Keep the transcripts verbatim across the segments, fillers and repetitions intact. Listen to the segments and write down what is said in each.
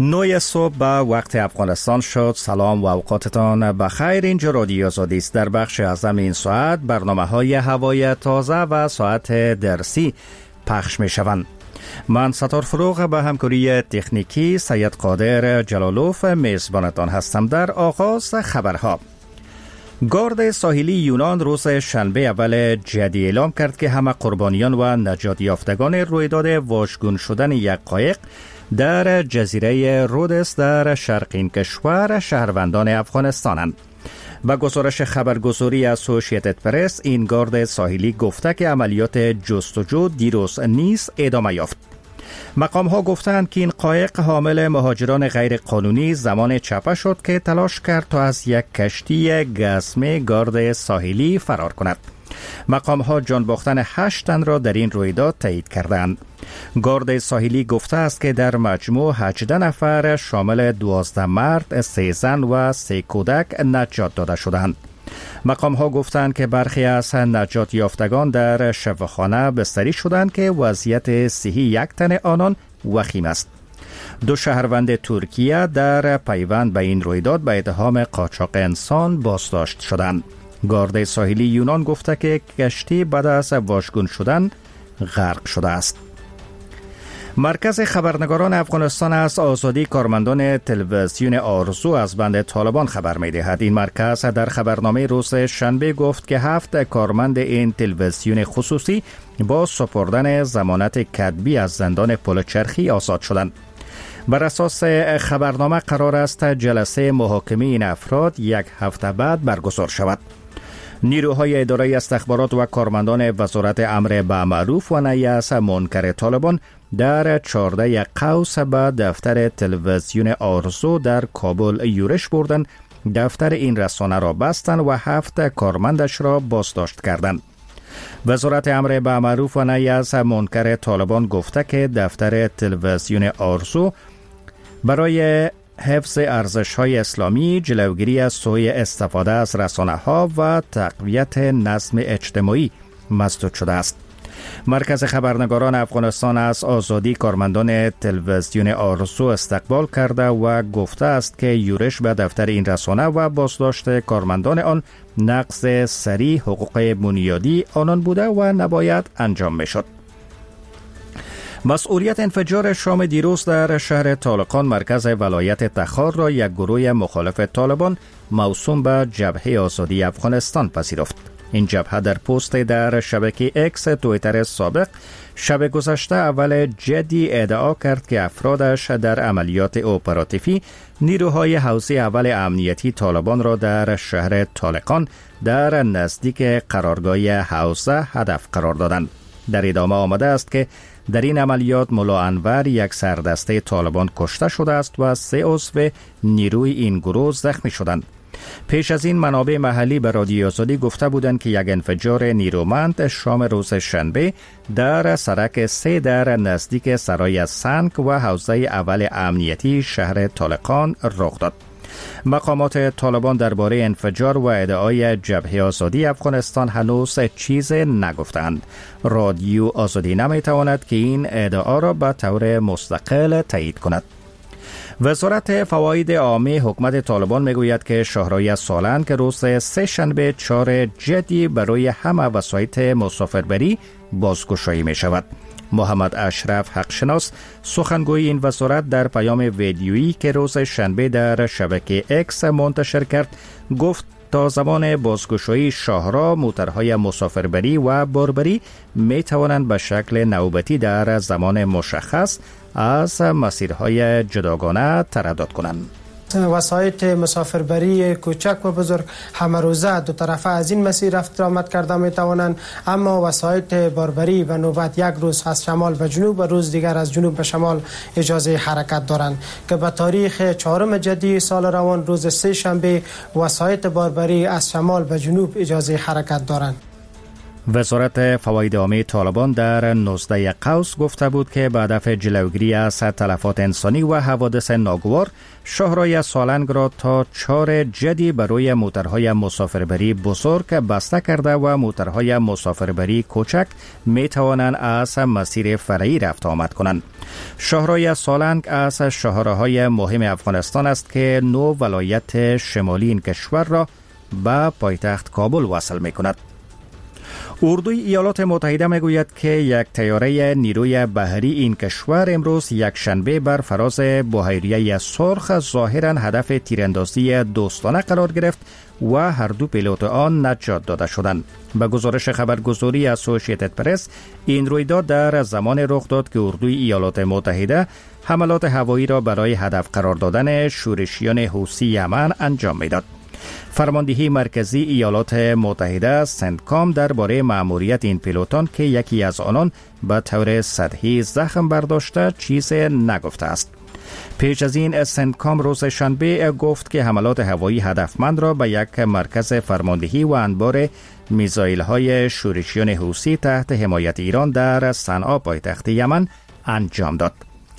نوی صبح به وقت افغانستان شد. سلام و اوقاتتان بخیر. اینجا رادیو آزادی است. در بخش اعظم این ساعت برنامه های هوای تازه و ساعت درسی پخش می شوند. من ستار فروغ به همکاری تکنیکی سید قادر جلالوف میزبانتان هستم. در آغاز خبرها: گارد ساحلی یونان روز شنبه اول جدی اعلام کرد که همه قربانیان و نجات یافتگان رویداد واژگون شدن یک قایق در جزیره رودس در شرق این کشور شهروندان افغانستانند. با گزارش خبرگزاری اسوسییتد پرس، این گارد ساحلی گفته که عملیات جستجو دیروز نیز ادامه یافت. مقام ها گفتند که این قایق حامل مهاجران غیر قانونی زمان چپه شد که تلاش کرد تا از یک کشتی گزمه گارد ساحلی فرار کند. مقام ها جان باختن هشت تن را در این رویداد تایید کردند. گارد ساحلی گفته است که در مجموع هجده نفر شامل دوازده مرد، سه زن و سه کودک نجات داده شدند. مقام ها گفتند که برخی از نجات یافتگان در شفاخانه بستری شدند که وضعیت صحی یک تن آنان وخیم است. دو شهروند ترکیه در پیوند به این رویداد به اتهام قاچاق انسان بازداشت شدند. گارد ساحلی یونان گفته که کشتی بعد از واژگون شدن غرق شده است. مرکز خبرنگاران افغانستان از آزادی کارمندان تلویزیون آرزو از بند طالبان خبر می دهد. این مرکز در خبرنامه روز شنبه گفت که هفت کارمند این تلویزیون خصوصی با سپردن ضمانت کتبی از زندان پلچرخی آزاد شدند. بر اساس خبرنامه قرار است جلسه محاکمه این افراد یک هفته بعد برگزار شود. نیروهای اداره استخبارات و کارمندان وزارت امر به معروف و نهی از منکر طالبان در چهارده قوس به دفتر تلویزیون آرزو در کابل یورش بردند. دفتر این رسانه را بستند و هفت کارمندش را بازداشت کردند. وزارت امر به معروف و نهی از منکر طالبان گفته که دفتر تلویزیون آرزو برای حفظ ارزش‌های اسلامی، جلوگیری از سوء استفاده از رسانه‌ها و تقویت نظم اجتماعی مسدود شده است. مرکز خبرنگاران افغانستان از آزادی کارمندان تلویزیون آرزو استقبال کرده و گفته است که یورش به دفتر این رسانه و بازداشت کارمندان آن نقض سریع حقوق بنیادی آنان بوده و نباید انجام می‌شد. مسئولیت انفجار شام دیروز در شهر طالقان مرکز ولایت تخار را یک گروه مخالف طالبان موسوم به جبهه آزادی افغانستان پذیرفت. این جبهه در پست در شبکه اکس توییتر سابق شب گذشته اول جدی ادعا کرد که افرادش در عملیات اپراتیفی نیروهای حوزه اول امنیتی طالبان را در شهر طالقان در نزدیک قرارگاه حوزه هدف قرار دادند. در ادامه آمده است که در این عملیات ملا انور یک سردسته طالبان کشته شده است و سه عضو نیروی این گروه زخمی شدند. پیش از این منابع محلی به رادیو آزادی گفته بودند که یک انفجار نیرومند شام روز شنبه در سرک سه در نزدیک سرای سنگ و حوزه اول امنیتی شهر طالقان رخ داد. مقامات طالبان درباره انفجار و ادعای جبهه آزادی افغانستان هنوز چیز نگفتند. رادیو آزادی نمیتواند که این ادعا را به طور مستقل تایید کند. وزارت فواید عامه حکومت طالبان میگوید که شاهرای سالن که روز سه شنبه چهار جدی برای همه وسایط مسافربری بازگشایی می شود. محمد اشرف حقشناس سخنگوی این وزارت در پیام ویدیویی که روز شنبه در شبکه اکس منتشر کرد گفت تا زمان بازگشایی شاهرا موترهای مسافربری و باربری می توانند به شکل نوبتی در زمان مشخص از مسیرهای جداگانه تردد کنند. وسایط مسافربری کوچک و بزرگ همه روزه دو طرفه از این مسیر رفت آمد کرده می توانند، اما وسایط باربری به نوبت یک روز از شمال به جنوب و روز دیگر از جنوب به شمال اجازه حرکت دارند که به تاریخ چهارم جدی سال روان روز سه شنبه وسایط باربری از شمال به جنوب اجازه حرکت دارند. وزارت فواید عامه طالبان در نوزده قوس گفته بود که به هدف جلوگیری از تلفات انسانی و حوادث ناگوار شاهراه سالنگ را تا چهار جدی برای موترهای مسافربری بزرگ بسته کرده و موترهای مسافربری کوچک می توانند از مسیر فرعی رفت آمد کنند. شاهراه سالنگ از شاهراه‌های مهم افغانستان است که نو ولایت شمالی این کشور را به پایتخت کابل وصل می کند. اردوی ایالات متحده میگوید که یک طیاره نیروی بحری این کشور امروز یک شنبه بر فراز بحیره سرخ ظاهراً هدف تیراندازی دوستانه قرار گرفت و هر دو پیلوت آن نجات داده شدند. به گزارش خبرگزاری اسوسییتد پرس، این رویداد در زمان رخ داد که اردوی ایالات متحده حملات هوایی را برای هدف قرار دادن شورشیان حوثی یمن انجام میداد. فرماندهی مرکزی ایالات متحده سنتکام درباره مأموریت این پیلوتان که یکی از آنان به طور سطحی زخم برداشته چیز نگفته است. پیش از این سنتکام روز شنبه گفت که حملات هوایی هدفمند را به یک مرکز فرماندهی و انبار میزایل های شورشیان حوثی تحت حمایت ایران در صنعا پایتخت یمن انجام داد.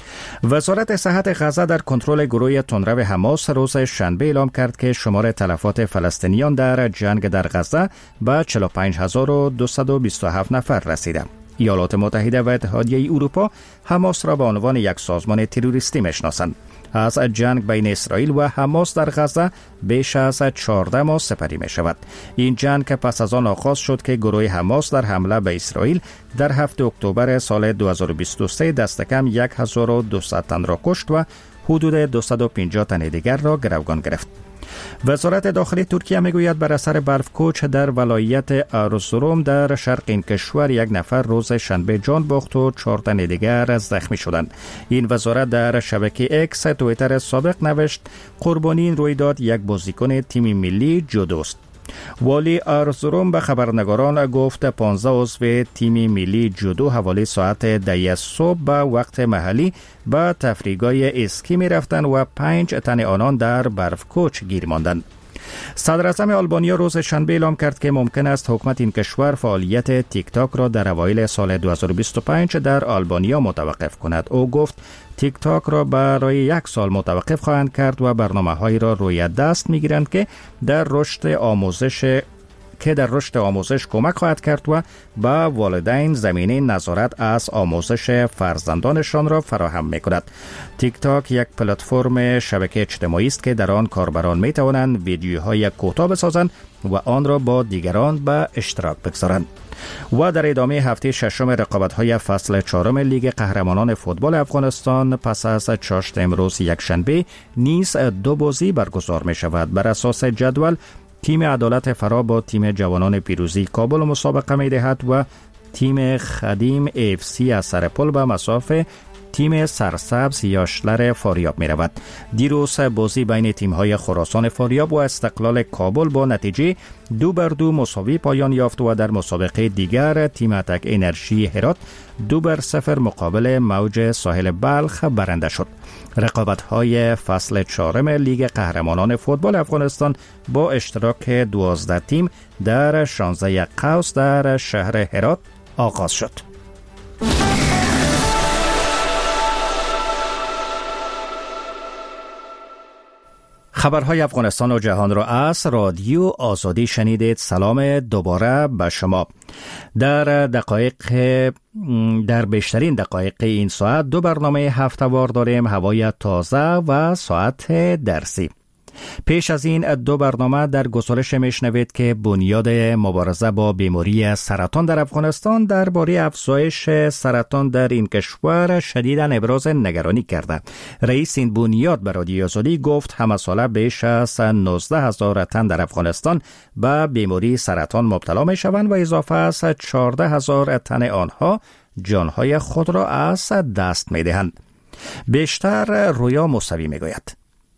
وزارت صحت غزه در کنترل گروه تندرو حماس روز شنبه اعلام کرد که شمار تلفات فلسطینیان در جنگ در غزه به چهل و پنج هزار و دویست و بیست و هفت نفر رسیده. ایالات متحده و اتحادیه اروپا حماس را به عنوان یک سازمان تروریستی میشناسند. از جنگ بین اسرائیل و حماس در غزه بیش از چهارده ماه سپری می شود. این جنگ پس از آن آغاز شد که گروه حماس در حمله به اسرائیل در هفتم اکتبر سال دو هزار و بیست و سه دست کم یک هزار و دویست تن را کشت و حدود دویست و پنجاه تن دیگر را گروگان گرفت. وزارت داخلی ترکیه میگوید بر اثر برف کوچ در ولایت ارزروم در شرق این کشور یک نفر روز شنبه جان باخت و چهار تن دیگر زخمی شدند. این وزارت در شبکه اکس توییتر سابق نوشت قربانی این رویداد یک بازیکن تیم ملی جودوست. والی ارزروم به خبرنگاران گفت پانزده عضو تیم ملی جودو حوالی ساعت ده صبح به وقت محلی به تفریحگاه اسکی می رفتند و پنج تن آنان در برف کوچ گیر ماندند. صدر اعظم آلبانیا روز شنبه اعلام کرد که ممکن است حکومت این کشور فعالیت تیک تاک را در اوایل سال دو هزار و بیست و پنج در آلبانیا متوقف کند. او گفت تیک تاک را برای یک سال متوقف خواهند کرد و برنامه‌هایی را روی دست می‌گیرند که در رشد آموزش که در رشد آموزش کمک خواهد کرد و به والدین زمینه نظارت از آموزش فرزندانشان را فراهم می‌کند. تیک تاک یک پلتفرم شبکه اجتماعی است که در آن کاربران می‌توانند ویدیوهای کوتاه بسازند و آن را با دیگران به اشتراک بگذارند. و در ادامه هفته ششم رقابت‌های فصل چهارم لیگ قهرمانان فوتبال افغانستان پس از چاشت امروز یک شنبه نیز دو بازی برگزار می‌شود. بر اساس جدول تیم عدالت فرا با تیم جوانان پیروزی کابل مسابقه می‌دهد و تیم خدیم اف سی از سرپل به مسافه تیم سرسبز یاشلر فاریاب می رود. دیروز بازی بین تیم‌های خراسان فاریاب و استقلال کابل با نتیجه دو بر دو مساوی پایان یافت و در مسابقه دیگر تیم اتک انرژی هرات دو بر صفر مقابل موج ساحل بلخ برنده شد. رقابت‌های فصل چهارم لیگ قهرمانان فوتبال افغانستان با اشتراک دوازده تیم در شانزده قوس در شهر هرات آغاز شد. خبرهای افغانستان و جهان را از رادیو آزادی شنیدید. سلام دوباره به شما. در دقایق در بیشترین دقایق این ساعت دو برنامه هفته‌وار داریم: هوای تازه و ساعت درسی. پیش از این دو برنامه در گزارش میشنوید که بنیاد مبارزه با بیماری سرطان در افغانستان درباره افزایش سرطان در این کشور شدیداً ابراز نگرانی کرده. رئیس این بنیاد به رادیو آزادی گفت همه ساله بیش از نوزده هزار تن در افغانستان به بیماری سرطان مبتلا می شوند و اضافه از چهارده هزار تن آنها جانهای خود را از دست می دهند. بیشتر رویا موسوی می گوید.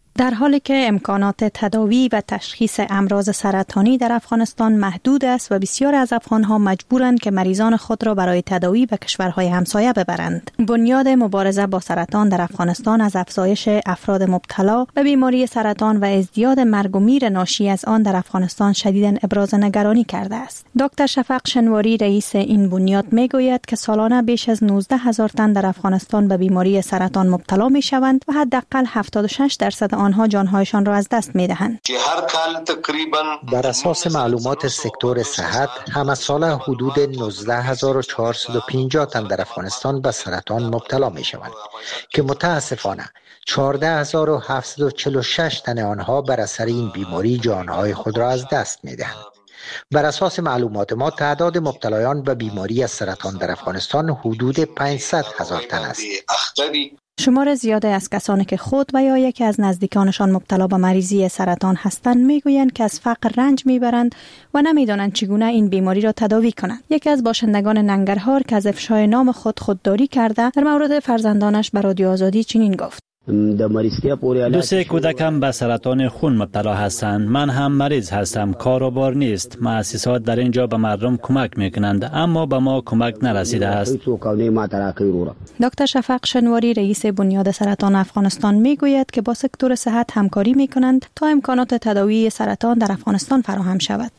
در حالی که امکانات تداوی و تشخیص امراض سرطانی در افغانستان محدود است و بسیار از افغانها مجبورند که مریضان خود را برای تداوی به کشورهای همسایه ببرند. بنیاد مبارزه با سرطان در افغانستان از افزایش افراد مبتلا به بیماری سرطان و ازدیاد مرگ و میر ناشی از آن در افغانستان شدیداً ابراز نگرانی کرده است. دکتر شفق شنواری رئیس این بنیاد میگوید که سالانه بیش از نوزده هزار تن در افغانستان به بیماری سرطان مبتلا میشوند و حداقل هفتاد و شش درصد آنها جانهایشان را از دست میدهند. بر اساس معلومات سکتور صحت همه ساله حدود نوزده هزار و چهارصد و پنجاه تن در افغانستان به سرطان مبتلا میشوند که متاسفانه چهارده هزار و هفتصد و چهل و شش تن آنها بر اثر این بیماری جانهای خود را از دست میدهند. بر اساس معلومات ما تعداد مبتلایان به بیماری سرطان در افغانستان حدود پانصد هزار تن است. شمار زیاده از کسانی که خود و یا یکی از نزدیکانشان مبتلا به مریضی سرطان هستند میگویند که از فقر رنج میبرند و نمیدانند چگونه این بیماری را تداوی کنند. یکی از باشندگان ننگرهار که از افشای نام خود خودداری کرده در مورد فرزندانش به رادیو آزادی چنین گفت: دو سه کودکم به سرطان خون مبتلا هستند. من هم مریض هستم. کاروبار نیست. مؤسسات در اینجا به مردم کمک میکنند اما به ما کمک نرسیده است. دکتر شفق شنواری رئیس بنیاد سرطان افغانستان میگوید که با سکتور صحت همکاری میکنند تا امکانات تداوی سرطان در افغانستان فراهم شود.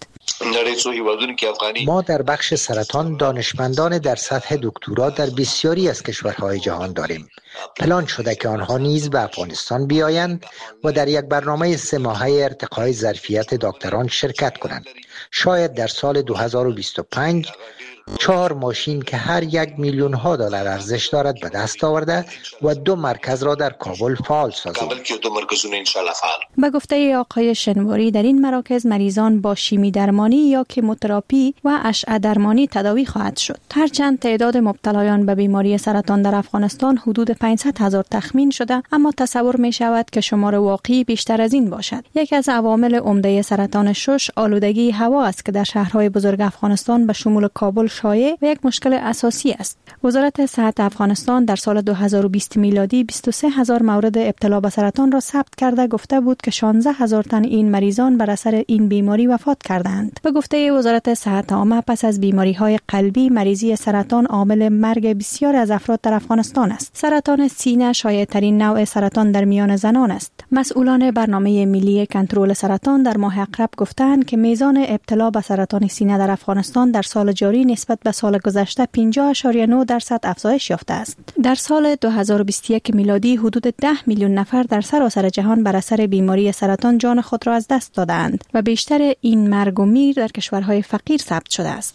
ما در بخش سرطان دانشمندان در سطح دکترا در بسیاری از کشورهای جهان داریم. پلان شده که آنها نیز به افغانستان بیایند و در یک برنامه سه ماهه ارتقای ظرفیت دکتران شرکت کنند. شاید در سال دو هزار و بیست و پنج چهار ماشین که هر یک میلیون ها دلار ارزش دارد به دست آورده و دو مرکز را در کابل فعال سازیم. به گفته آقای شنواری در این مراکز مریضان با شیمی درمانی یا کیموتراپی و اشعه درمانی تداوی خواهد شد. هرچند تعداد مبتلایان به بیماری سرطان در افغانستان حدود پانصد هزار تخمین شده، اما تصور می شود که شمار واقعی بیشتر از این باشد. یکی از عوامل عمده سرطان شش آلودگی هوا است که در شهرهای بزرگ افغانستان به شمول کابل شایع و یک مشکل اساسی است. وزارت صحت افغانستان در سال دو هزار و بیست میلادی بیست و سه هزار مورد ابتلا به سرطان را ثبت کرده گفته بود که شانزده هزار تن این مریضان بر اثر این بیماری وفات کردند. به گفته وزارت صحت عامه پس از بیماری‌های قلبی مریضی سرطان عامل مرگ بسیار از افراد در افغانستان است. سرطان سینه شایع‌ترین نوع سرطان در میان زنان است. مسئولان برنامه ملی کنترل سرطان در ماه اقرب گفتند که میزان ابتلا به سرطان سینه در افغانستان در سال جاری نسبت به سال گذشته پنجاه اشاریه نه درصد افزایش یافته است. در سال دو هزار و بیست و یک میلادی حدود ده میلیون نفر در سراسر جهان بر اثر بیماری سرطان جان خود را از دست دادند و بیشتر این مرگ و میر در کشورهای فقیر ثبت شده است.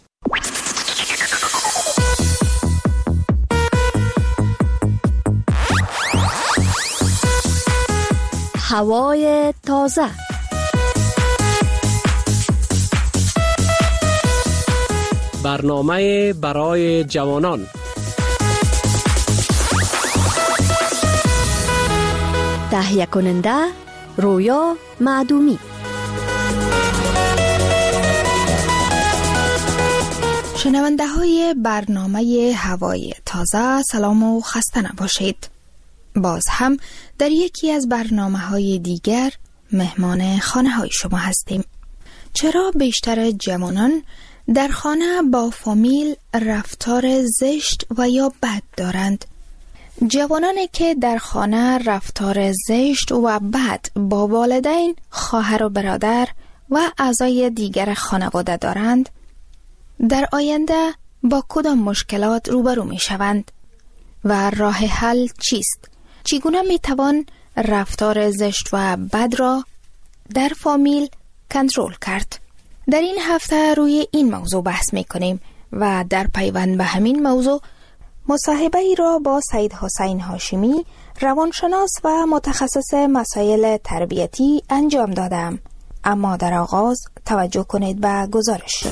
هوای تازه. برنامه برای جوانان. تهیه کننده رویا معدومی. شنونده های برنامه هوای تازه، سلام و خسته نباشید. باز هم در یکی از برنامه های دیگر مهمان خانه های شما هستیم. چرا بیشتر جوانان در خانه با فامیل رفتار زشت و یا بد دارند؟ جوانانی که در خانه رفتار زشت و بد با والدین، خواهر و برادر و اعضای دیگر خانواده دارند، در آینده با کدام مشکلات روبرو می شوند و راه حل چیست؟ چگونه می توان رفتار زشت و بد را در فامیل کنترل کرد؟ در این هفته روی این موضوع بحث می کنیم و در پیوند به همین موضوع مصاحبه ای را با سید حسین هاشمی، روانشناس و متخصص مسائل تربیتی انجام دادم. اما در آغاز توجه کنید به گزارش.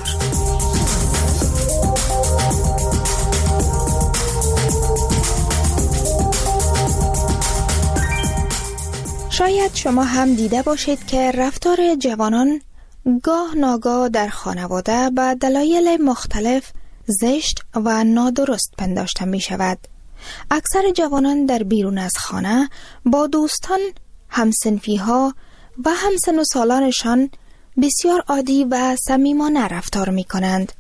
شاید شما هم دیده باشید که رفتار جوانان گاه ناگاه در خانواده به دلایل مختلف زشت و نادرست پنداشته می شود. اکثر جوانان در بیرون از خانه با دوستان همسنفی ها و همسن و سالانشان بسیار عادی و صمیمانه رفتار می کنند.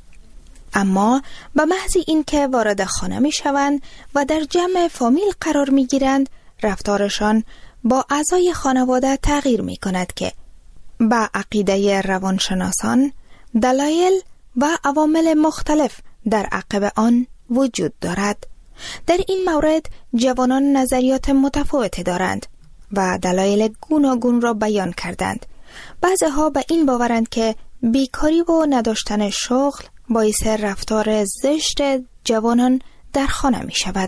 اما به محض اینکه وارد خانه می شوند و در جمع فامیل قرار می گیرند، رفتارشان با اعضای خانواده تغییر می کند که با عقیده روانشناسان دلایل و عوامل مختلف در عقب آن وجود دارد. در این مورد جوانان نظریات متفاوتی دارند و دلایل گوناگون را بیان کردند. بعضی‌ها به این باورند که بیکاری و نداشتن شغل باعث رفتار زشت جوانان در خانه می شود.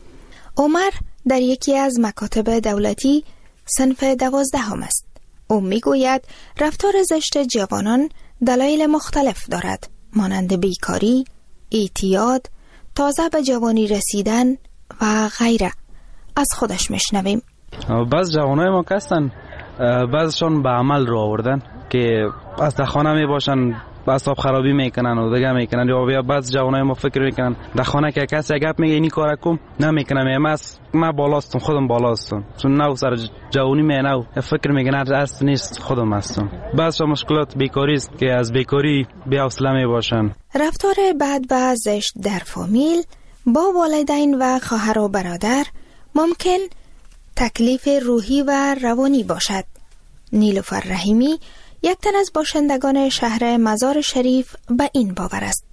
عمر در یکی از مکاتب دولتی صنف دوازدهم است. او می گوید رفتار زشت جوانان دلایل مختلف دارد، مانند بیکاری، اعتیاد، تازه به جوانی رسیدن و غیره. از خودش میشنویم. بعض جوانای ما هستن، بعضشان به عمل رو آوردن که از در خانه می باشن، اعصاب خرابی میکنن و دیگه میکنن. یا بعض جوانای ما فکر میکنن در خانه که کسی گپ میگه اینی کارا کم نمیکنم، من من بالاستم، خودم بالاستم، چون نو سر جوانی می نو فکر میکنن اصل نیست، خودم هستم. بعض مشکلات بیکاری است که از بیکاری بی حوصله می باشن. رفتار بد و زشت در فامیل با والدین و خواهر و برادر ممکن تکلیف روحی و روانی باشد. نیلوفر رحیمی یک تن از باشندگان شهر مزار شریف به این باور است.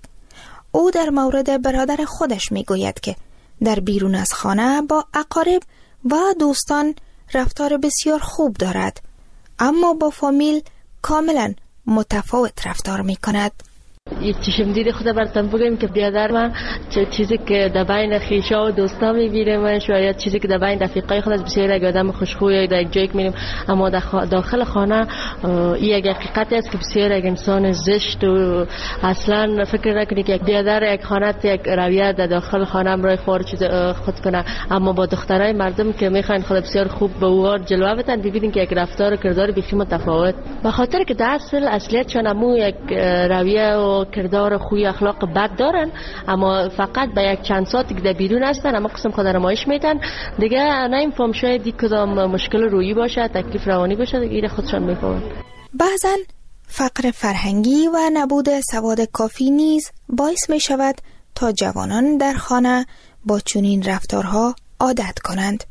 او در مورد برادر خودش می گوید که در بیرون از خانه با اقارب و دوستان رفتار بسیار خوب دارد، اما با فامیل کاملا متفاوت رفتار می کند. یک چشم دید خدا براتون بگم که بیادر من چیزی که در بین خیشا و دوستا میبینم، شاید چیزی که در بین رفیقای خود از بسیار یک آدم خوشخوی در یک جایی که میریم، اما داخل خانه این یک حقیقتی است که بسیار یک انسان زشت و اصلا فکر نکنی که یک بیادر یک خانه یک رویه در داخل خانه برای خور چیز خود کنه، اما با دخترای مردم که میخواین خود بسیار خوب به اوار جلوه بدن، ببینید که یک رفتار و کردار بیخی متفاوت، به خاطر که در اصل اصلیتشان همون یک رویه و کردار خوی اخلاق بد دارن، اما فقط به یک چند ساعتی که در بیرون هستن اما قسم خود نمایش میدن، دیگه نمیفهم شاید دی کدام مشکل روحی باشه، تکلیف روانی باشه، دیگه خودشان میفهمن. بعضن فقر فرهنگی و نبود سواد کافی نیز باعث می شود تا جوانان در خانه با چنین رفتارها عادت کنند.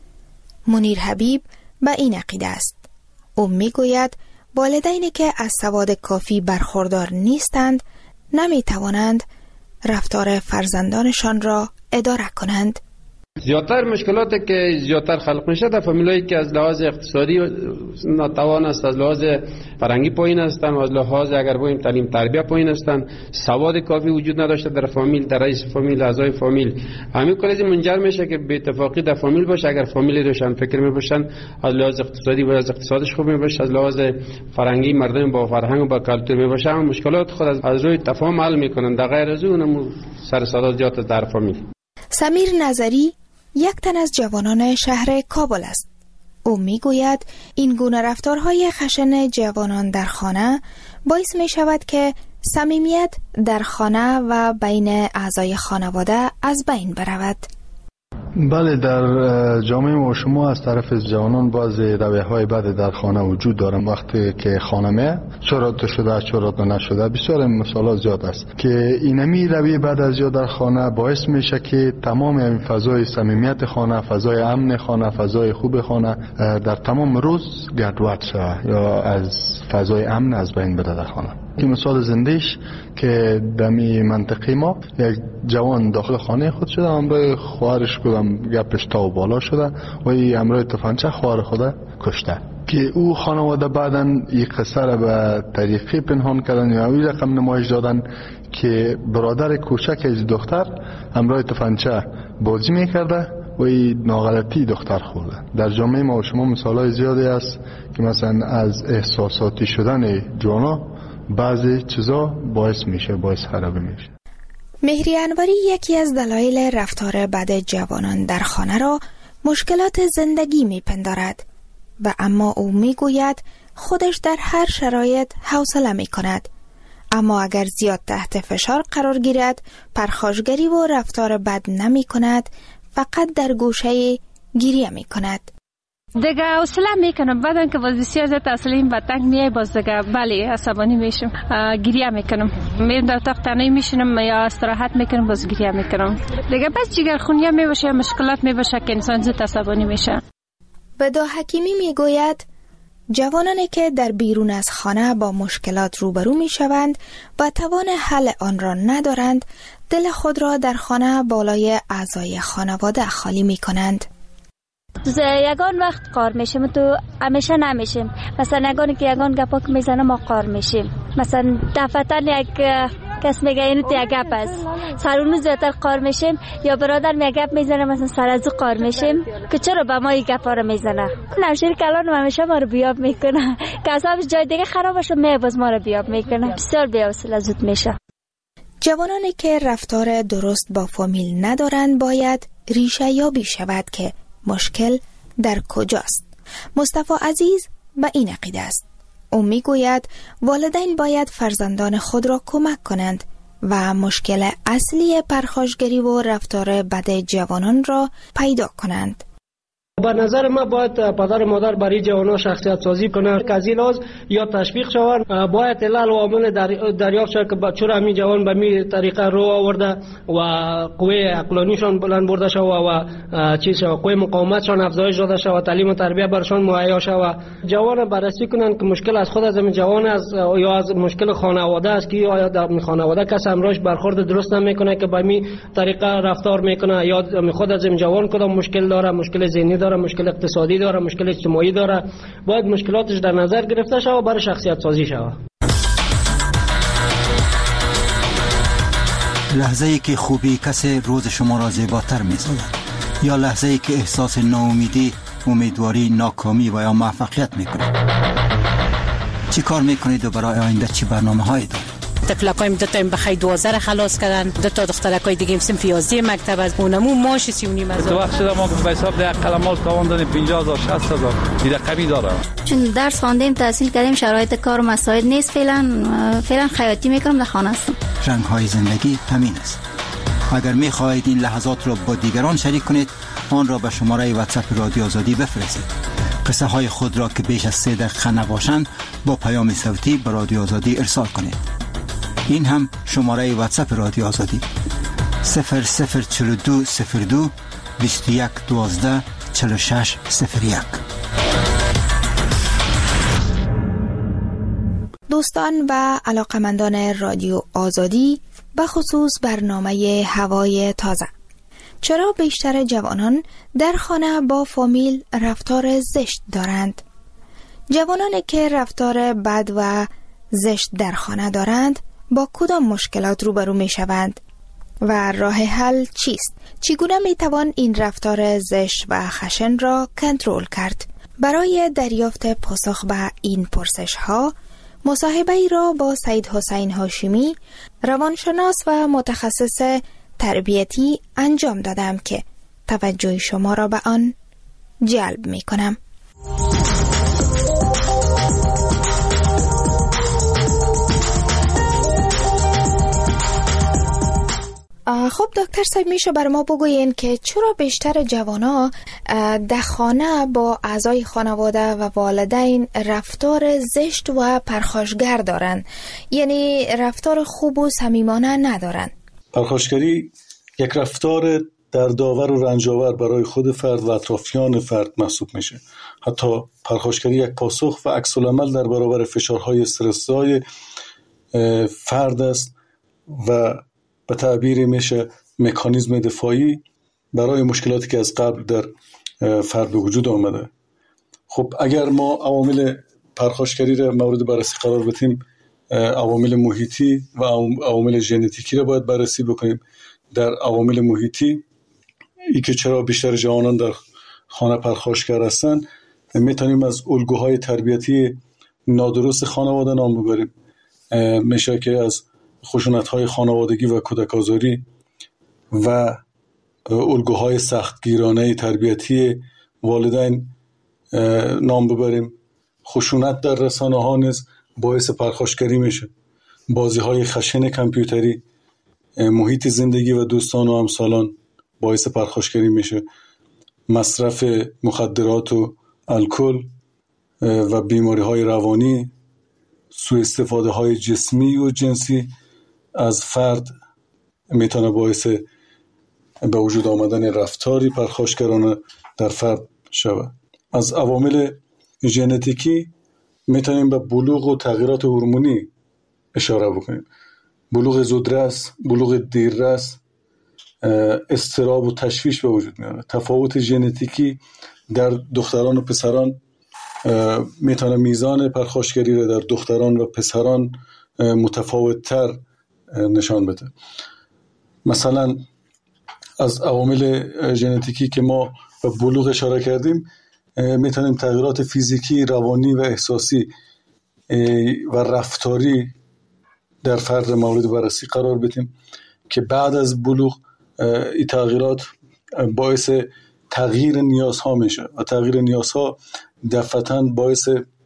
منیر حبیب به این عقیده است. او می گوید والدینی که از سواد کافی برخوردار نیستند نمی توانند رفتار فرزندانشان را اداره کنند. زیادتر مشکلاتی که زیادتر خلق میشه در فامیلایی که از لحاظ اقتصادی ناتوان است، از لحاظ فرهنگی پایین هستند، از لحاظ اگر بگیم تعلیم تربیت پایین هستند، سواد کافی وجود نداشته در فامیل، در رئیس فامیل، اعضای فامیل، همین کلی منجر میشه که به اتفاقی در فامیل باشه. اگر فامیلی روشن فکر میباشن، از لحاظ اقتصادی و از اقتصادش خوب میباشه، از لحاظ فرهنگی مردم با فرهنگ و با کلتور میباشه، هم مشکلات خود از روی تفاهم حل میکنن. در غیر از اون سر صدا زیاد در فامیل. سمیر نظری یک تن از جوانان شهر کابل است. او می گوید این گونه رفتارهای خشن جوانان در خانه باعث می شود که صمیمیت در خانه و بین اعضای خانواده از بین برود. بله، در جامعه ما شما از طرف جوانان باز رویه های بد در خانه وجود دارم. وقتی که خانه می چرا شده چرا نشده، بسیار مثالات زیاد است که اینمی رویه بد از یا در خانه باعث میشه که تمام این فضای صمیمیت خانه، فضای امن خانه، فضای خوب خانه در تمام روز گردوت شود یا از فضای امن از بین بره در خانه. که مثال زندهش که دمی منطقه ما یک جوان داخل خانه خود شده، همراه خواهرش کدام گپش تا و بالا شده و ای همراه تفنگچه خواهر خود کشته، که او خانواده بعداً این قصه را به طریقی پنهان کردن یا اوی رقم نمایش دادن که برادر کوچک از دختر همراه تفنگچه بازی میکرده و این ناغلطی دختر خورده. در جامعه ما و شما مثالای زیادی است که مثلا از احساساتی شدن جوانا بعضی چیزا باعث میشه، باعث خرابی میشه. مهری انوری یکی از دلایل رفتار بد جوانان در خانه را مشکلات زندگی میپندارد و اما او میگوید خودش در هر شرایط حوصله میکند، اما اگر زیاد تحت فشار قرار گیرد پرخاشگری و رفتار بد نمی کند، فقط در گوشه گریه می کند. دیگه حوصله میکنم، بعدن که باز بسیار زیاد اصلا به تنگ میای باز دیگه بله عصبانی میشم، گریه میکنم، میرم در اتاق تنهایی میشینم یا استراحت میکنم باز گریه میکنم دیگه. بس جگرخونی میباشه یا مشکلات میباشه که انسان زود عصبانی میشه. بدا حکیمی میگوید جوانانی که در بیرون از خانه با مشکلات روبرو میشوند و توان حل آن را ندارند، دل خود را در خانه بالای اعضای خانواده خالی میکنند. یگان وقت قار میشیم تو همیشه نمیشیم، مثلا یگانی که یگان گپا که میزنه ما قار میشیم، مثلا دفتر یک کس میگه اینو تو یک گپ است سرونو زیادتر قار میشیم، یا برادر می گپ میزنه مثلا سر از قار میشیم که چرا به ما یک گپا رو میزنه. نمشیر کلان همیشه ما رو بیاب میکنه که اصابش جای دیگه خراب بشه می باز ما رو بیاب میکنه، بسیار بی‌حوصله زود میشه. جوانانی که رفتار درست با فامیل ندارند باید ریشه یابی شود که مشکل در کجاست. مصطفی عزیز به این عقیده است. او میگوید والدین باید فرزندان خود را کمک کنند و مشکل اصلی پرخاشگری و رفتار بد جوانان را پیدا کنند. به نظر من باید پدر و مادر برای جوانان شخصیت سازی کنند که از این لحاظ یا تشویق شوند، باید علل و عوامل دریافت شود که چرا همین جوان به می طریقه رو آورده و قوه عقلانیشان بلند برده شود و چیز شود، قوه مقاومتشان افزایش داده شود، تعلیم و تربیت برشان مهیا شود. جوان بررسی کنند که مشکل از خود از همین جوان است یا از مشکل خانواده است که آیا در خانواده کس همراهش برخورد درست نمیکنه که به می طریقه رفتار میکنه، یا خود از همین جوان کدام مشکل داره، مشکل ذهنی داره، مشکل اقتصادی داره، مشکل اجتماعی داره، باید مشکلاتش در نظر گرفته شود و برای شخصیت سازی شود. لحظه ای که خوبی کسی روز شما را زیباتر می‌سازد، یا لحظه ای که احساس ناامیدی، امیدواری، ناکامی و یا موفقیت می‌کنید. چی کار می‌کنید و برای آینده چی برنامه‌هایی دارید؟ تفلقایم دو تا این بخی دوازده خلاص کردن، دو تا دخترکای دیگه صنف یازده مکتب از اونمو ماش سی و نیم هزار. تو وقت شده ما به حساب ده قلمال تاوان دادیم پنجاه هزار شصت هزار این رقمی داره. چون درس خواندیم تحصیل کردیم شرایط کار و مساعد نیست، فعلا فعلا خیاطی میکنم در خانه هستم. رنگ های زندگی همین است. اگر میخواهید این لحظات را با دیگران شریک کنید، آن را به شماره واتساپ رادیو آزادی بفرستید. قصه های خود را که بیش از سه دقیقه نباشند با پیام صوتی به رادیو آزادی ارسال کنید. این هم شماره واتساپ رادیو آزادی صفر صفر چهل و دو صفر دو بیست و یک دوازده چهل و شش صفر یک. دوستان و علاقمندان رادیو آزادی، به خصوص برنامه هوای تازه، چرا بیشتر جوانان در خانه با فامیل رفتار زشت دارند؟ جوانانی که رفتار بد و زشت در خانه دارند با کدام مشکلات روبرو می شوند و راه حل چیست؟ چگونه می توان این رفتار زشت و خشن را کنترل کرد؟ برای دریافت پاسخ به این پرسش ها مصاحبه ای را با سید حسین هاشمی، روانشناس و متخصص تربیتی انجام دادم که توجه شما را به آن جلب می کنم. خب دکتر صاحب، میشه بر ما بگوین که چرا بیشتر جوانا در خانه با اعضای خانواده و والدین رفتار زشت و پرخاشگر دارن، یعنی رفتار خوب و صمیمانه ندارن؟ پرخاشگری یک رفتار دردآور و رنجاور برای خود فرد و اطرافیان فرد محسوب میشه. حتی پرخاشگری یک پاسخ و عکس العمل در برابر فشارهای استرس‌زای فرد است و به تعبیر میشه مکانیزم دفاعی برای مشکلاتی که از قبل در فرد به وجود آمده. خب اگر ما عوامل پرخاشگری را مورد بررسی قرار بدیم، عوامل محیطی و عوامل ژنتیکی را باید بررسی بکنیم. در عوامل محیطی ای که چرا بیشتر جوانان در خانه پرخاشگر هستند، میتونیم از الگوهای تربیتی نادرست خانواده نام ببریم. میشه که از خشونت‌های خانوادگی و کودک‌آزاری و الگوهای سختگیرانه تربیتی والدین نام ببریم. خشونت در رسانه‌ها نیز باعث پرخاشگری میشه. بازی‌های خشن کامپیوتری، محیط زندگی و دوستان و همسالان باعث پرخاشگری میشه. مصرف مخدرات و الکل و بیماری های روانی، سوء استفاده های جسمی و جنسی از فرد میتونه باعث به وجود آمدن رفتاری پرخاشگرانه در فرد شود. از عوامل ژنتیکی میتونیم به بلوغ و تغییرات هورمونی اشاره بکنیم. بلوغ زودرس، بلوغ دیررس، اضطراب و تشویش به وجود میاره. تفاوت ژنتیکی در دختران و پسران میتونه میزان پرخاشگری را در دختران و پسران متفاوت تر نشان بده. مثلا از عوامل ژنتیکی که ما به بلوغ اشاره کردیم، میتونیم تغییرات فیزیکی، روانی و احساسی و رفتاری در فرد مورد بررسی قرار بدیم که بعد از بلوغ این تغییرات باعث تغییر نیازها میشه و تغییر نیازها دفعتاً باعث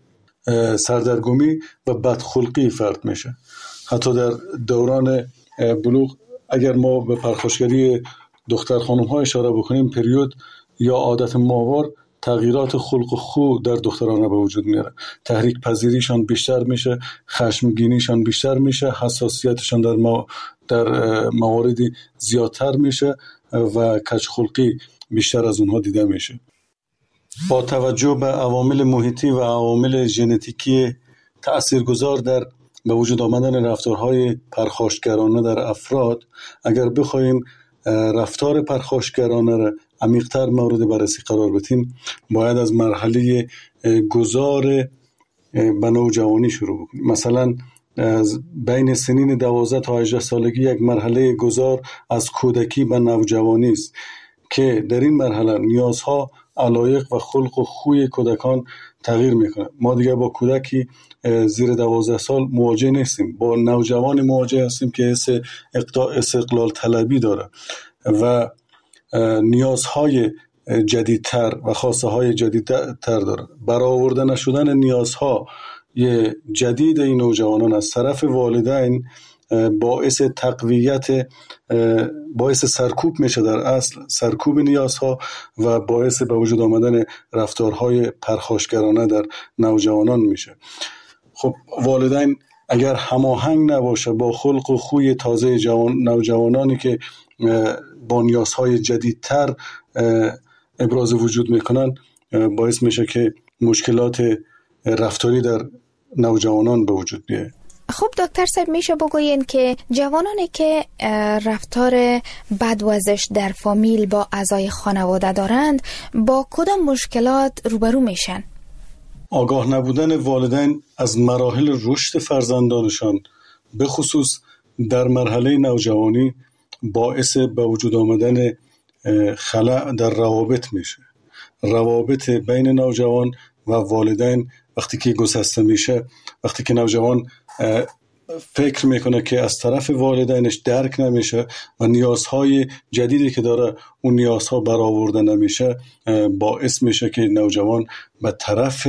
سردرگمی و بدخلقی فرد میشه. حتی در دوران بلوغ اگر ما به پرخاشگری دختر خانم ها اشاره بکنیم، پریود یا عادت ماهوار تغییرات خلق و خو در دختران به وجود میاره. تحریک پذیریشان بیشتر میشه، خشمگینیشان بیشتر میشه، حساسیتشان در ما در مواردی زیادتر میشه و کج خلقی بیشتر از اونها دیده میشه. با توجه به عوامل محیطی و عوامل ژنتیکی تاثیرگذار در به وجود آمدن رفتارهای پرخاشگرانه در افراد، اگر بخوایم رفتار پرخاشگرانه را عمیق‌تر مورد بررسی قرار بدیم، باید از مرحله گذار به نوجوانی شروع بکنیم. مثلا از بین سنین دوازده تا هجده سالگی یک مرحله گذار از کودکی به نوجوانی است که در این مرحله نیازها، علایق و خلق و خوی کودکان تغییر میکنه. ما دیگه با کودکی زیر دوازده سال مواجه نیستیم، با نوجوان مواجه هستیم که حس استقلال طلبی داره و نیازهای جدیدتر و خواسته های جدیدتر داره. برآورده نشدن نیازهای جدید این نوجوانان از طرف والدین باعث تقویت باعث سرکوب میشه، در اصل سرکوب نیازها و باعث به وجود آمدن رفتارهای پرخاشگرانه در نوجوانان میشه. خب والدین اگر هماهنگ نباشه با خلق و خوی تازه جوان نوجوانانی که با نیازهای جدیدتر ابراز وجود میکنن، باعث میشه که مشکلات رفتاری در نوجوانان به وجود بیاید. خب دکتر صاحب، میشه بگوین که جوانانی که رفتار بدوزش در فامیل با اعضای خانواده دارند با کدام مشکلات روبرو میشن؟ آگاه نبودن والدین از مراحل رشد فرزندانشان به خصوص در مرحله نوجوانی باعث به وجود آمدن خلأ در روابط میشه. روابط بین نوجوان و والدین وقتی که گسسته میشه، وقتی که نوجوان فکر میکنه که از طرف والدینش درک نمیشه و نیازهای جدیدی که داره اون نیازها برآورده نمیشه، باعث میشه که نوجوان به طرف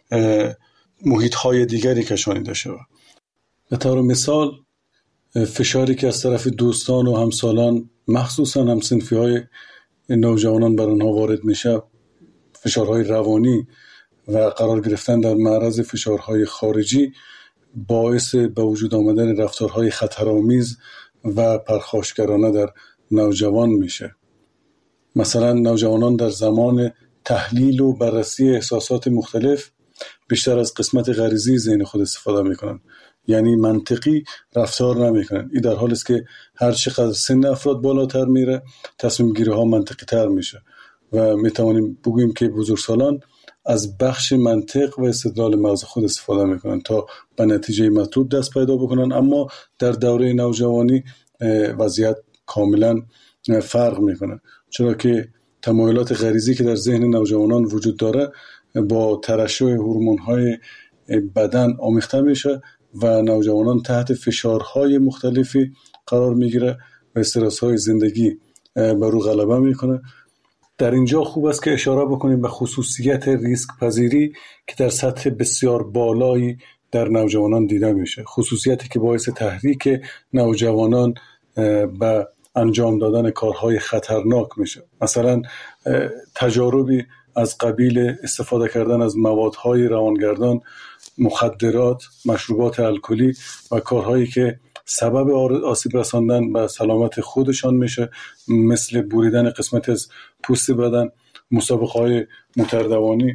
محیطهای دیگری کشانیده شود. به طور مثال فشاری که از طرف دوستان و همسالان، مخصوصا همسنفی های نوجوانان بر آنها وارد میشه، فشارهای روانی و قرار گرفتن در معرض فشارهای خارجی، باعث به وجود آمدن رفتارهای خطرآمیز و پرخاشگرانه در نوجوان میشه. مثلا نوجوانان در زمان تحلیل و بررسی احساسات مختلف بیشتر از قسمت غریزی ذهن خود استفاده میکنن، یعنی منطقی رفتار نمیکنن. این در حالی است که هر چقدر سن افراد بالاتر میره، تصمیم گیری ها منطقی تر میشه و میتوانیم بگوییم که بزرگسالان از بخش منطق و استدلال مغز خود استفاده میکنن تا به نتیجه مطلوب دست پیدا بکنن، اما در دوره نوجوانی وضعیت کاملا فرق میکنه، چرا که تمایلات غریزی که در ذهن نوجوانان وجود داره با ترشح هورمون‌های بدن آمیخته میشه و نوجوانان تحت فشارهای مختلفی قرار میگیره و استرس‌های زندگی بر او غلبه میکنه. در اینجا خوب است که اشاره بکنیم به خصوصیت ریسک پذیری که در سطح بسیار بالایی در نوجوانان دیده میشه، خصوصیتی که باعث تحریک نوجوانان به انجام دادن کارهای خطرناک میشه. مثلا تجاربی از قبیل استفاده کردن از موادهای روانگردان، مخدرات، مشروبات الکلی و کارهایی که سبب آسیب رساندن به سلامت خودشان میشه، مثل بریدن قسمت از پوست بدن، مسابقه‌های متردوانی،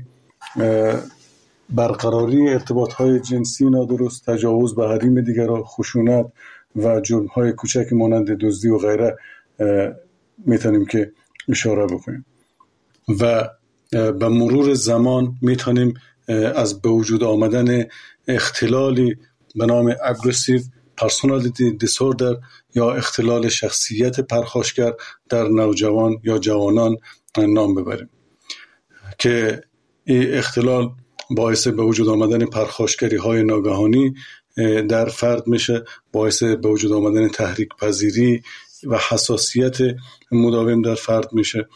برقراری ارتباط‌های جنسی نادرست، تجاوز به حریم دیگران، خشونت و جرم‌های کوچک مانند دزدی و غیره میتونیم که اشاره بکنیم. و به مرور زمان میتونیم از به وجود آمدن اختلالی به نام اگریسیو پرسونالیتی دیسوردر یا اختلال شخصیت پرخاشگر در نوجوان یا جوانان نام ببریم که این اختلال باعث به وجود آمدن پرخاشگری های ناگهانی در فرد میشه، باعث به وجود آمدن تحریک پذیری و حساسیت مداوم در فرد میشه،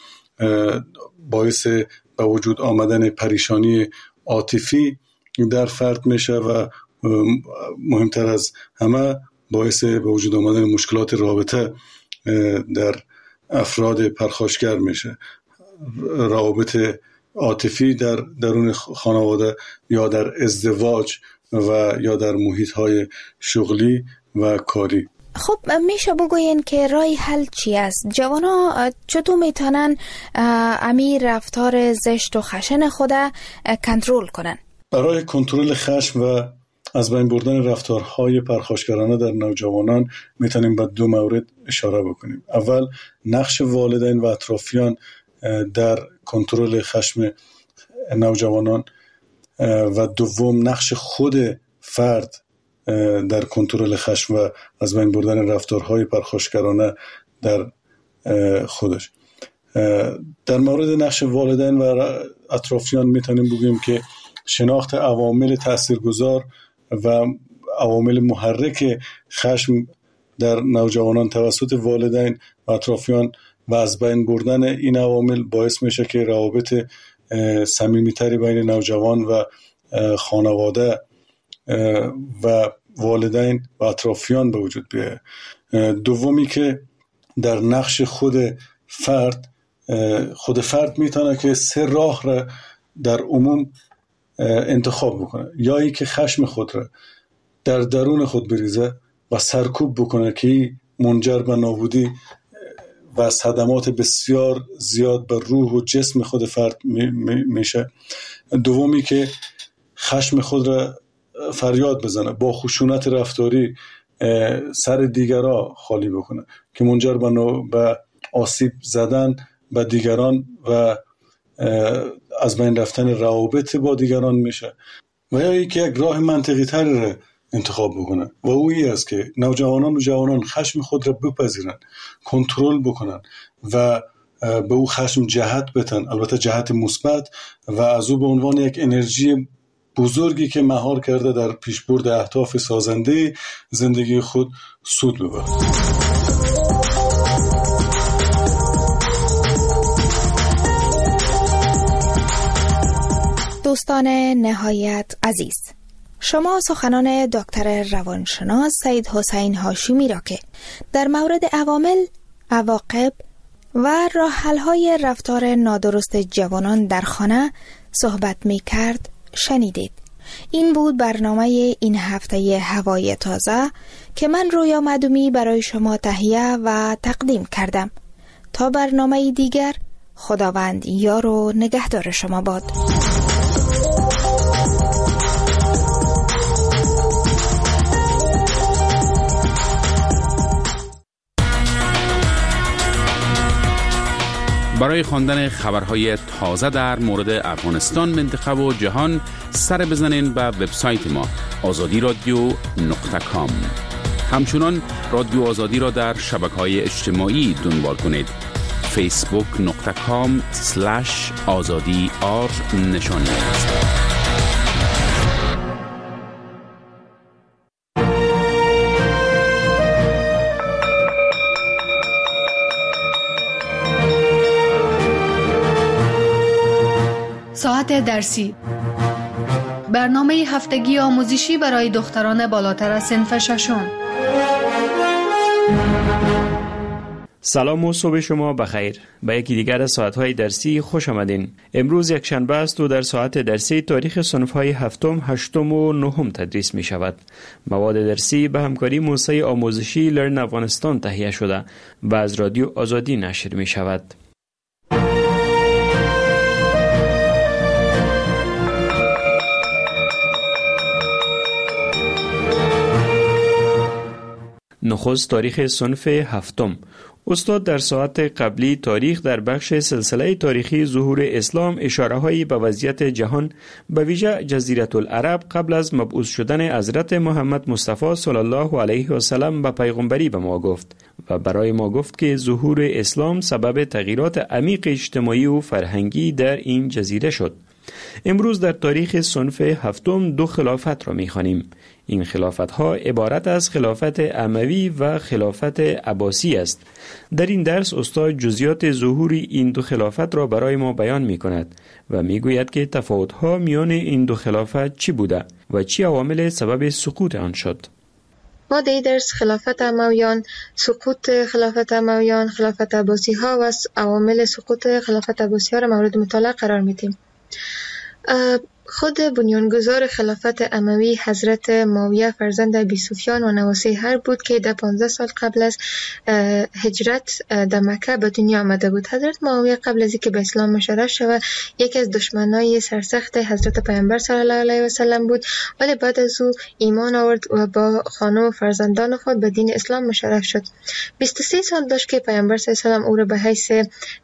باعث به وجود آمدن پریشانی عاطفی در فرد میشه و مهمتر از همه باعث به وجود آمدن مشکلات رابطه در افراد پرخاشگر میشه. روابط عاطفی در درون خانواده یا در ازدواج و یا در محیط‌های شغلی و کاری. خب میشه بگوین که راه حل چی است؟ جوانا چطور میتونن امیر رفتار زشت و خشن خود کنترل کنن؟ برای کنترل خشم و از بین بردن رفتارهای پرخاشگرانه در نوجوانان میتونیم به دو مورد اشاره بکنیم. اول نقش والدین و اطرافیان در کنترل خشم نوجوانان و دوم نقش خود فرد در کنترل خشم و از بین بردن رفتارهای پرخاشگرانه در خودش. در مورد نقش والدین و اطرافیان میتونیم بگیم که شناخت عوامل تاثیرگذار و عوامل محرک خشم در نوجوانان توسط والدین و اطرافیان و از بین بردن این عوامل باعث میشه که روابط صمیمیتری بین نوجوان و خانواده و والدین و اطرافیان به وجود بیاید. دومی که در نقش خود فرد خود فرد میتونه که سه راه را در عموم انتخاب بکنه، یا ای که خشم خود را در درون خود بریزه و سرکوب بکنه که منجر به نابودی و صدمات بسیار زیاد به روح و جسم خود فرد میشه. دومی که خشم خود را فریاد بزنه، با خشونت رفتاری سر دیگران خالی بکنه که منجر به آسیب زدن به دیگران و از بین رفتن روابط با دیگران میشه. و یا ای که یک راه منطقی تری را انتخاب بکنن و اویی است که نوجوانان و جوانان خشم خود را بپذیرن، کنترل بکنن و به او خشم جهت بدن، البته جهت مثبت، و از او به عنوان یک انرژی بزرگی که مهار کرده در پیشبرد اهداف سازنده زندگی خود سود ببرد. دوستان نهایت عزیز، شما سخنان دکتر روانشناس سید حسین هاشمی را که در مورد عوامل، عواقب و راه حل‌های رفتار نادرست جوانان در خانه صحبت می کرد شنیدید. این بود برنامه این هفته هوای تازه که من رویا معدومی برای شما تهیه و تقدیم کردم. تا برنامه دیگر، خداوند یار و نگهدار شما باد. برای خواندن خبرهای تازه در مورد افغانستان، منطقه و جهان سر بزنین به وبسایت ما آزادی رادیو نقطه کام. همچنان رادیو آزادی را در شبکه‌های اجتماعی دنبال کنید. فیسبوک نقطه کام سلش آزادی آر نشانی است. ساعت درسی، برنامه هفتگی آموزشی برای دختران بالاتر از صنف ششم. سلام و صبح شما بخیر. به یکی دیگر از ساعت‌های درسی خوش آمدین. امروز یک شنبه است و در ساعت درسی تاریخ صنف‌های هفتم، هشتم و نهم تدریس می شود. مواد درسی به همکاری موسسه آموزشی لرن افغانستان تهیه شده و از رادیو آزادی نشر می شود. نخست تاریخ صنف هفتم. استاد در ساعت قبلی تاریخ در بخش سلسله تاریخی ظهور اسلام اشاره‌هایی به وضعیت جهان به ویژه جزیره العرب قبل از مبعوث شدن حضرت محمد مصطفی صلی الله علیه و سلم به پیغمبری به ما گفت و برای ما گفت که ظهور اسلام سبب تغییرات عمیق اجتماعی و فرهنگی در این جزیره شد. امروز در تاریخ صنف هفتم دو خلافت را می‌خوانیم. این خلافت ها عبارت از خلافت اموی و خلافت عباسی است. در این درس استاد جزئیات ظهور این دو خلافت را برای ما بیان می کند و می گوید که تفاوت ها میان این دو خلافت چی بوده و چی عوامل سبب سقوط آن شد. ما در درس خلافت امویان، سقوط خلافت امویان، خلافت عباسی ها و عوامل سقوط خلافت عباسی ها را مورد مطالعه قرار میدیم. خود بنیانگذار خلافت اموی حضرت معاویه فرزند ابی سفیان و نواسی حرب بود که در پانزده سال قبل از هجرت در مکه به دنیا آمده بود. حضرت معاویه قبل از اینکه به اسلام مشرف شود یکی از دشمنای سرسخت حضرت پیامبر صلی الله علیه و سلم بود، ولی بعد از او ایمان آورد و با خانم و فرزندان خود به دین اسلام مشرف شد. بیست و سه سال داشت که پیامبر صلی الله علیه و سلم او را به حیث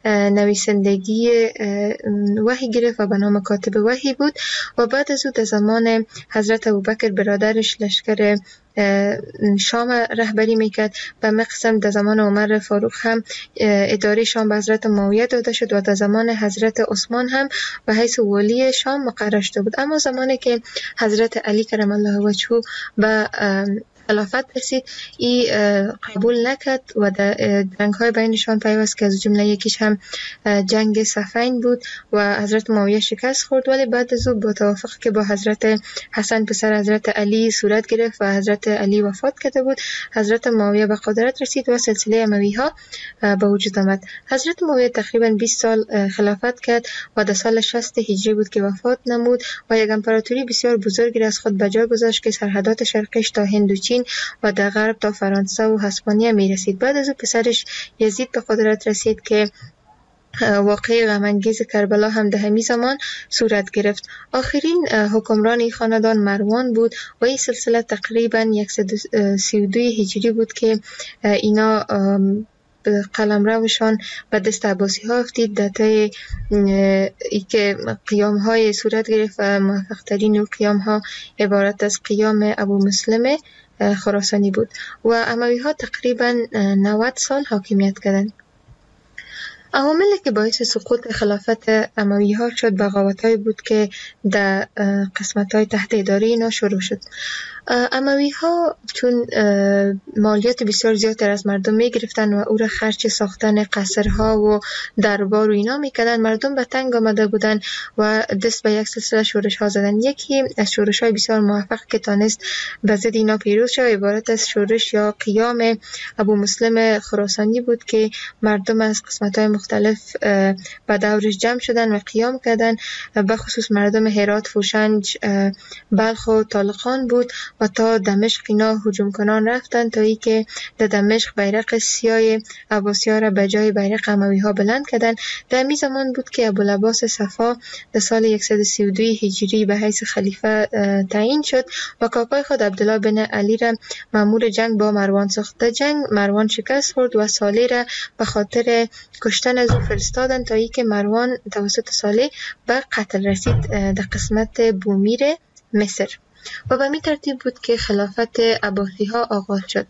نویسندگی وحی گرفت و به نام کاتب وحی بود و بعد از او در زمان حضرت ابوبکر برادرش لشکر شام رهبری میکرد. به مقسم در زمان عمر فاروق هم اداره شام به حضرت معاویه داده شد و در زمان حضرت عثمان هم به حیث ولی شام مقرر شده بود. اما زمانی که حضرت علی کرم الله وجهه به خلافت رسید ای قبول نکرد و در جنگ های بینشان پیوست که از جمله یکیش هم جنگ صفین بود و حضرت معاویه شکست خورد، ولی بعد از او با توافق که با حضرت حسن پسر حضرت علی صورت گرفت و حضرت علی وفات کرده بود، حضرت معاویه به قدرت رسید و سلسله اموی ها به وجود آمد. حضرت معاویه تقریبا بیست سال خلافت کرد و در سال شصت هجری بود که وفات نمود و یک امپراتوری بسیار بزرگی از خود به جا گذاشت که سرحدات شرقیش تا هند و چین و در غرب تا فرانسه و هسپانیا می رسید. بعد از او پسرش یزید به قدرت رسید که واقعه غم‌انگیز کربلا هم در همین زمان صورت گرفت. آخرین حکمران این خاندان مروان بود و این سلسله تقریبا صد و سی و دو هجری بود که اینا قلمروشان به دست عباسی ها افتید. در طی ای که قیام های صورت گرفت و موفق ترین قیام ها عبارت از قیام ابو مسلم خراسانی بود و اموی ها تقریبا نود سال حاکمیت کردند. عواملی که باعث سقوط خلافت اموی ها شد بغاوت‌هایی بود که در قسمت‌های تحت اداره اینا شروع شد. اموی ها چون مالیات بسیار زیاد از مردم می گرفتن و او را خرج ساختن قصرها و دربار و اینا می کردن، مردم به تنگ آمده بودن و دست به یک سلسله شورش ها زدن. یکی از شورش های بسیار موفق که تانست به ضد اینا پیروز شد عبارت از شورش یا قیام ابو مسلم خراسانی بود که مردم از قسمت های مختلف به دورش جمع شدن و قیام کردن، به خصوص مردم هرات، فوشنج، بلخ و طالقان بود و تا دمشق اینا هجوم کنان رفتن تا ای که در دمشق بیرق سیاه عباسی‌ها را به جای بیرق اموی ها بلند کردن. در می زمان بود که ابوالعباس صفا در سال صد و سی و دو هجری به حیث خلیفه تعیین شد و کاکای خود عبدالله بن علی را مأمور جنگ با مروان ساخت. در جنگ مروان شکست خورد و صالح را به خاطر کشتن از او فرستادن تا ای که مروان توسط صالح به قتل رسید در قسمت بومیر مصر و به می ترتیب بود که خلافت عباسی ها آغاز شد.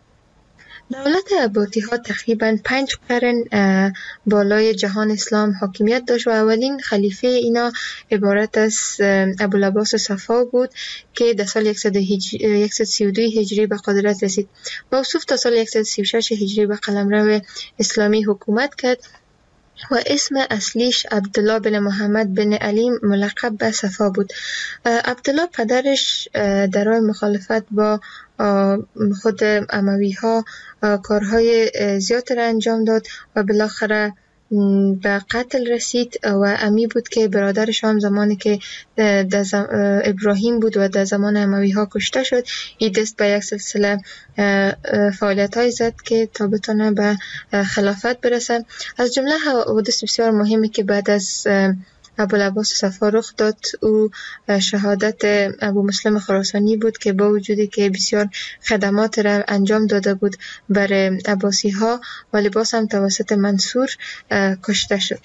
دولت عباسی ها تقریباً پنج قرن بالای جهان اسلام حاکمیت داشت و اولین خلیفه اینا عبارت از ابوالعباس صفا بود که در سال صد و سی و دو هجری به قدرت رسید. موصوف تا سال صد و سی و شش هجری به قلمرو اسلامی حکومت کرد و اسم اصلیش عبدالله بن محمد بن علی ملقب به صفا بود. عبدالله پدرش در راه مخالفت با خود اموی ها کارهای زیاد را انجام داد و بالاخره به قتل رسید و امی بود که برادرش هم زمانی که ابراهیم بود و در زمان اموی ها کشته شد، این دست به یک سلسله فعالیت های زد که تا بتونه به خلافت برسه. از جمله حوادث بسیار مهمی که بعد از ابوالعباس صفا رخ داد او شهادت ابو مسلم خراسانی بود که با وجودی که بسیار خدمات را انجام داده بود بر عباسی ها ولی باز هم توسط منصور کشته شد.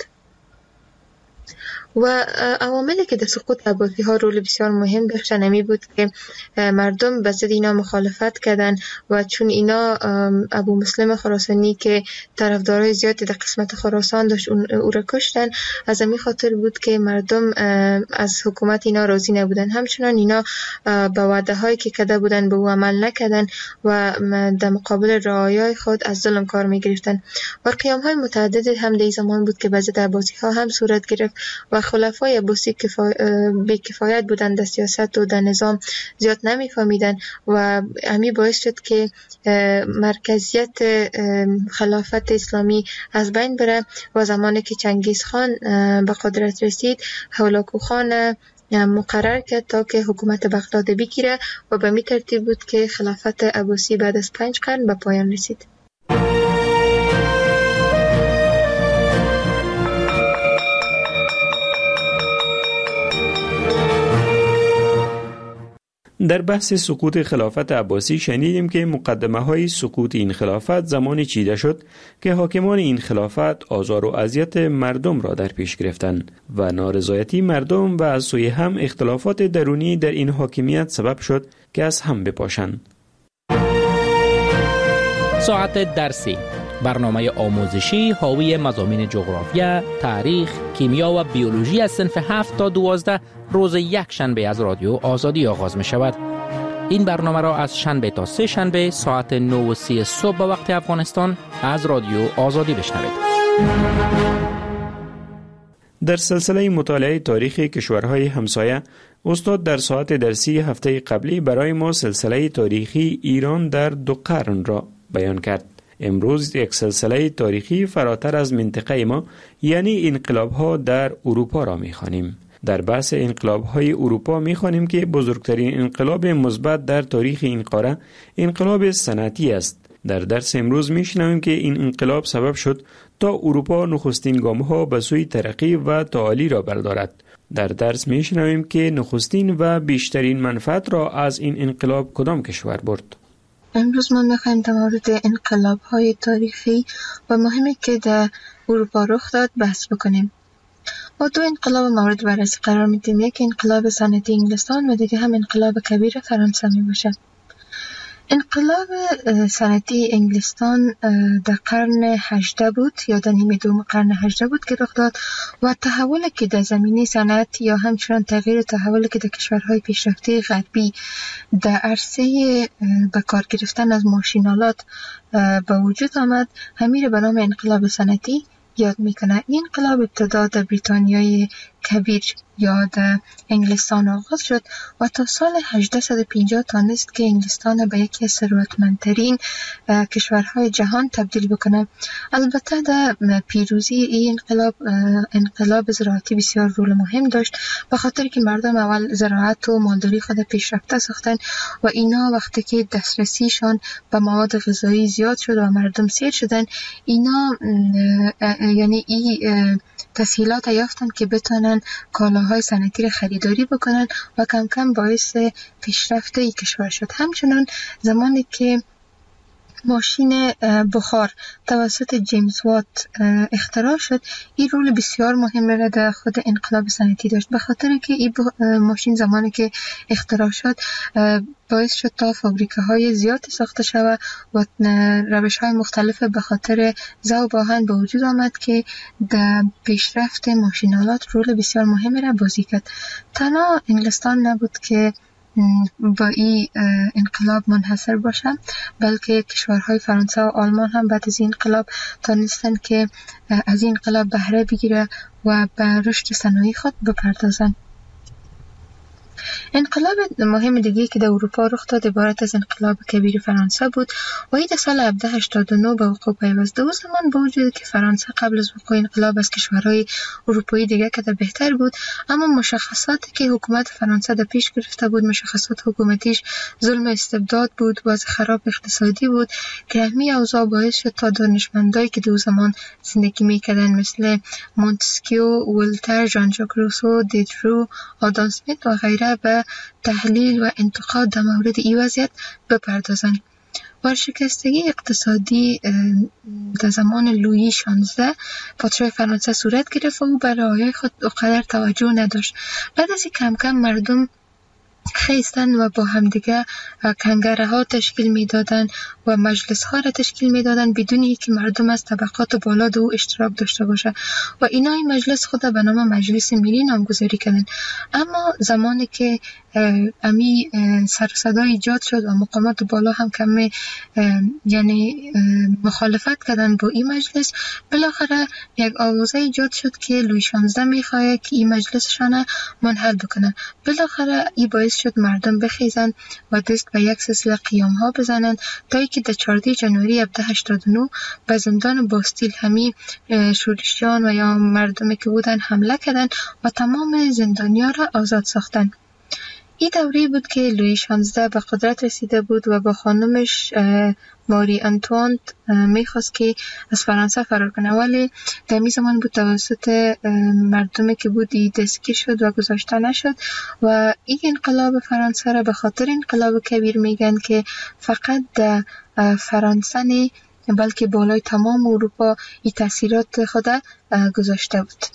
و عواملی که در سقوط عباسی ها رول بسیار مهم داشتن امی بود که مردم به ضد اینا مخالفت کردن و چون اینا ابو مسلم خراسانی که طرفدارای زیادی در قسمت خراسان داشت او را کشتن، از امی خاطر بود که مردم از حکومت اینا راضی نبودن. همچنان اینا به وعده هایی که کرده بودن به او عمل نکردن و در مقابل رعایای خود از ظلم کار می گرفتن و قیام های متعدد هم در زمان بود که به ضد عباسی ها هم صورت گرفت و خلفای عباسی کفا... بی کفایت بودن در سیاست و در نظام زیاد نمی فهمیدن و امی باعث شد که مرکزیت خلافت اسلامی از بین بره و زمانی که چنگیز خان به قدرت رسید هولاکو خان مقرر کرد تا که حکومت بغداد بگیره و به می ترتیب بود که خلافت عباسی بعد از پنج قرن به پایان رسید. در بحث سقوط خلافت عباسی شنیدیم که مقدمه های سقوط این خلافت زمانی چیده شد که حاکمان این خلافت آزار و اذیت مردم را در پیش گرفتند و نارضایتی مردم و از سوی هم اختلافات درونی در این حاکمیت سبب شد که از هم بپاشند. ساعت درسی، برنامه آموزشی حاوی مضامین جغرافیا، تاریخ، کیمیا و بیولوژی از صنف هفت تا دوازده روز یک شنبه از رادیو آزادی آغاز می شود. این برنامه را از شنبه تا سه شنبه ساعت نه و سی صبح به وقت افغانستان از رادیو آزادی بشنوید. در سلسله مطالعه تاریخ کشورهای همسایه، استاد در ساعت درسی هفته قبلی برای ما سلسله تاریخی ایران در دو قرن را بیان کرد. امروز یک سلسله تاریخی فراتر از منطقه ما یعنی انقلاب‌ها در اروپا را می‌خوانیم. در بحث انقلاب‌های اروپا می‌خوانیم که بزرگترین انقلاب مثبت در تاریخ این قاره انقلاب صنعتی است. در درس امروز می‌شنویم که این انقلاب سبب شد تا اروپا نخستین گام‌ها به سوی ترقی و تعالی را بردارد. در درس می‌شنویم که نخستین و بیشترین منفعت را از این انقلاب کدام کشور برد. امروز ما میخوایم در مورد انقلاب های تاریخی و مهمی که در اروپا رخ داد بحث بکنیم. ما دو انقلاب مورد بررسی قرار میدیم، یک انقلاب صنعتی انگلستان و دیگه هم انقلاب کبیر فرانسه می باشه. انقلاب صنعتی انگلستان در قرن هجدهم بود یا در نیمه دوم قرن هجدهم بود که رخ داد و تحولی که در زمینه صنعت یا همچنان تغییر تحولی که در کشورهای پیشرفته غربی در عرصه به کار گرفتن از ماشینالات به وجود آمد همین به نام انقلاب صنعتی یاد میکنه. این انقلاب ابتدا در بریتانیای کبیر یا در انگلستان آغاز شد و تا سال هجده و پنجاه تانست که انگلستان به یکی از ثروتمندترین کشورهای جهان تبدیل بکنه. البته در پیروزی این انقلاب انقلاب زراعتی بسیار رول مهم داشت، به خاطر که مردم اول زراعت و مالداری خود پیشرفته ساختن و اینا وقتی که دسترسیشان به مواد غذایی زیاد شد و مردم سیر شدن، اینا یعنی این تسهیلات یافتن که بتونن کالاهای صنعتی را خریداری بکنن و کم کم باعث پیشرفت این کشور شد. همچنان زمانی که ماشین بخار توسط جیمز وات اختراع شد، این رول بسیار مهم را در خود انقلاب صنعتی داشت، به خاطر که این ماشین زمانی که اختراع شد باعث شد تا فابریکه‌های زیادی ساخته شود و روش‌های مختلف به خاطر ذوب آهن به وجود آمد که در پیشرفت ماشینالات رول بسیار مهمی را بازی کرد. تنها انگلستان نبود که با این انقلاب منحصر باشه، بلکه کشورهای فرانسه و آلمان هم بعد از این انقلاب تانستن که از این انقلاب بهره بگیره و به رشد صنایع خود بپردازن. انقلاب مهم دیگه که در اروپا رخ داد عبارت از انقلاب کبیر فرانسه بود و این در سال هفده هشتاد و نه به وقوع پیوست. در زمان با وجود که فرانسه قبل از وقوع انقلاب از کشورهای اروپایی دیگه که در بهتر بود، اما مشخصاتی که حکومت فرانسه در پیش گرفته بود، مشخصات حکومتیش ظلم استبداد بود، وضع خراب اقتصادی بود که همین اوضاع باعث شد تا دانشمندایی که در زمان زندگی میکردن مثل مونتسکیو، ولتر، ژان ژاک روسو، دیدرو، آدام اسمیت و غیره به تحلیل و انتقاد در مورد این وضعیت بپردازند. ورشکستگی اقتصادی در زمان لویی شانزده پادشاه فرانسه صورت گرفت و او به رعایای خود اونقدر توجه نداشت. بعد از کم کم مردم خیستن و با همدیگه کنگره ها تشکیل میدادن و مجلس ها را تشکیل میدادن بدون اینکه مردم از طبقات بالا دو اشتراک داشته باشه و اینا این مجلس خود به نام مجلس ملی نامگذاری کردن. اما زمانی که امی سر و صدا ایجاد شد و مقامات بالا هم کمی یعنی مخالفت کردن با این مجلس، بالاخره یک آوازه ایجاد شد که لویی شانزده میخواه که این مجلسشانه منحل بکنن. بالاخره این باعث شد مردم بخیزن و دست به یک سلسله قیام ها بزنن تا که در چهاردهم ژانویه هزار و هشتصد و هشتاد و نه به زندان باستیل همی شورشیان و یا مردمی که بودن حمله کردن و تمام زندانیا را آزاد ساختن. این دوره بود که لویی شانزده به قدرت رسیده بود و با خانمش ماری آنتوانت میخواست که از فرانسه فرار کنه، ولی در می زمان بود توسط مردمی که بود دستگیر شد و گذاشته نشد و این انقلاب فرانسه را به خاطر انقلاب کبیر میگن که فقط در فرانسه نه بلکه بالای تمام اروپا این تاثیرات خود گذاشته بود.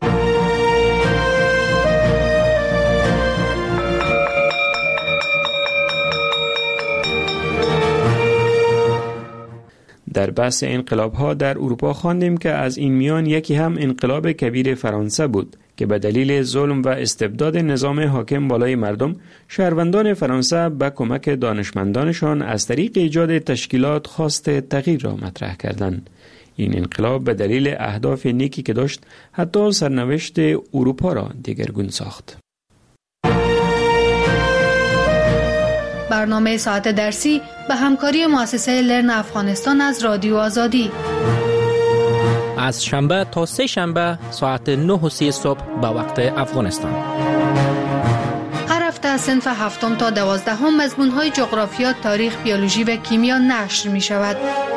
در بحث انقلاب ها در اروپا خواندیم که از این میان یکی هم انقلاب کبیر فرانسه بود که به دلیل ظلم و استبداد نظام حاکم بالای مردم، شهروندان فرانسه به کمک دانشمندانشان از طریق ایجاد تشکیلات خواست تغییر را مطرح کردند. این انقلاب به دلیل اهداف نیکی که داشت حتی سرنوشت اروپا را دیگرگون ساخت. برنامه ساعت درسی به همکاری مؤسسه لرن افغانستان از رادیو آزادی از شنبه تا سه شنبه ساعت نه و سی صبح به وقت افغانستان. هر هفته از صنف هفتم تا دوازدهم مضمون‌های جغرافیا، تاریخ، بیولوژی و کیمیا نشر می شود.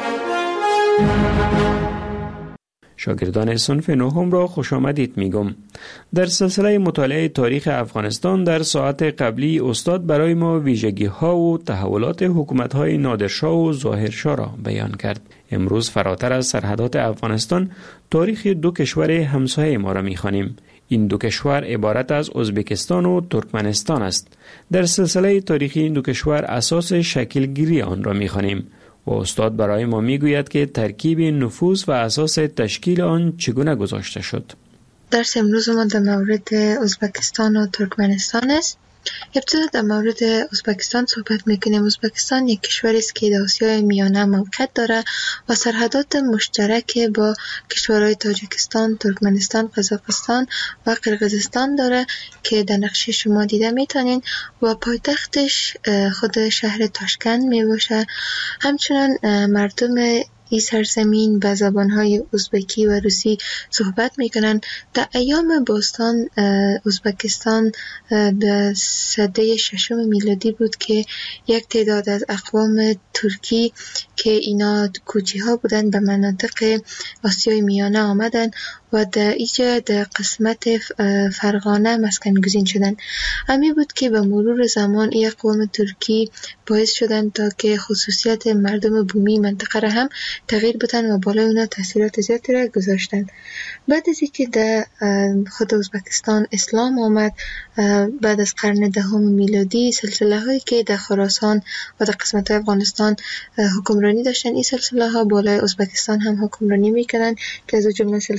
شاگردان صنف نهم را خوش آمدید میگم. در سلسله مطالعه تاریخ افغانستان در ساعت قبلی استاد برای ما ویژگی ها و تحولات حکومت های نادرشاه و ظاهرشاه را بیان کرد. امروز فراتر از سرحدات افغانستان تاریخ دو کشور همسایه ما را میخوانیم. این دو کشور عبارت از ازبکستان و ترکمنستان است. در سلسله تاریخی این دو کشور اساس شکل گیری آن را میخوانیم و استاد برای ما میگوید که ترکیب نفوذ و اساس تشکیل آن چگونه گذاشته شد. درس امروز ما در مورد ازبکستان و ترکمنستان است. ابتدا در مورد ازبکستان صحبت میکنیم. ازبکستان یک کشوری است که در آسیای میانه موقعیت داره و سرحدات مشترک با کشورهای تاجیکستان، ترکمنستان، قزاقستان و قرقیزستان داره که در نقشه شما دیده میتونین و پایتختش خود شهر تاشکند میباشه. همچنان مردم این سرزمین به زبانهای ازبکی و روسی صحبت میکنن. در ایام باستان ازبکستان در سده ششم میلادی بود که یک تعداد از اقوام ترکی که اینا کوچی ها بودن به مناطق آسیای میانه آمدن و در اینجا در قسمت فرغانه مسکن گزین شدن. همین بود که به مرور زمان این اقوام ترکی باعث شدن تا که خصوصیت مردم بومی منطقه را هم تغییر بدن و بالای اونا تاثیرات زیادی را گذاشتن. بعد از اینکه در خود ازبکستان اسلام آمد بعد از قرن دهم میلادی، سلسله هایی که در خراسان و در قسمت افغانستان حکمرانی داشتن، این سلسله ها بالای ازبکستان هم حکمرانی میکردن که از جمله سلسله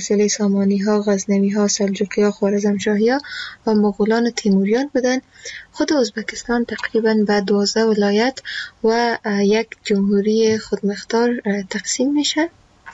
سامانی ها، غزنوی ها، سلجوقی ها، خوارزمشاهی ها و مغولان و تیموریان بودند. خود ازبکستان تقریبا به دوازده ولایت و یک جمهوری خودمختار تقسیم میشه.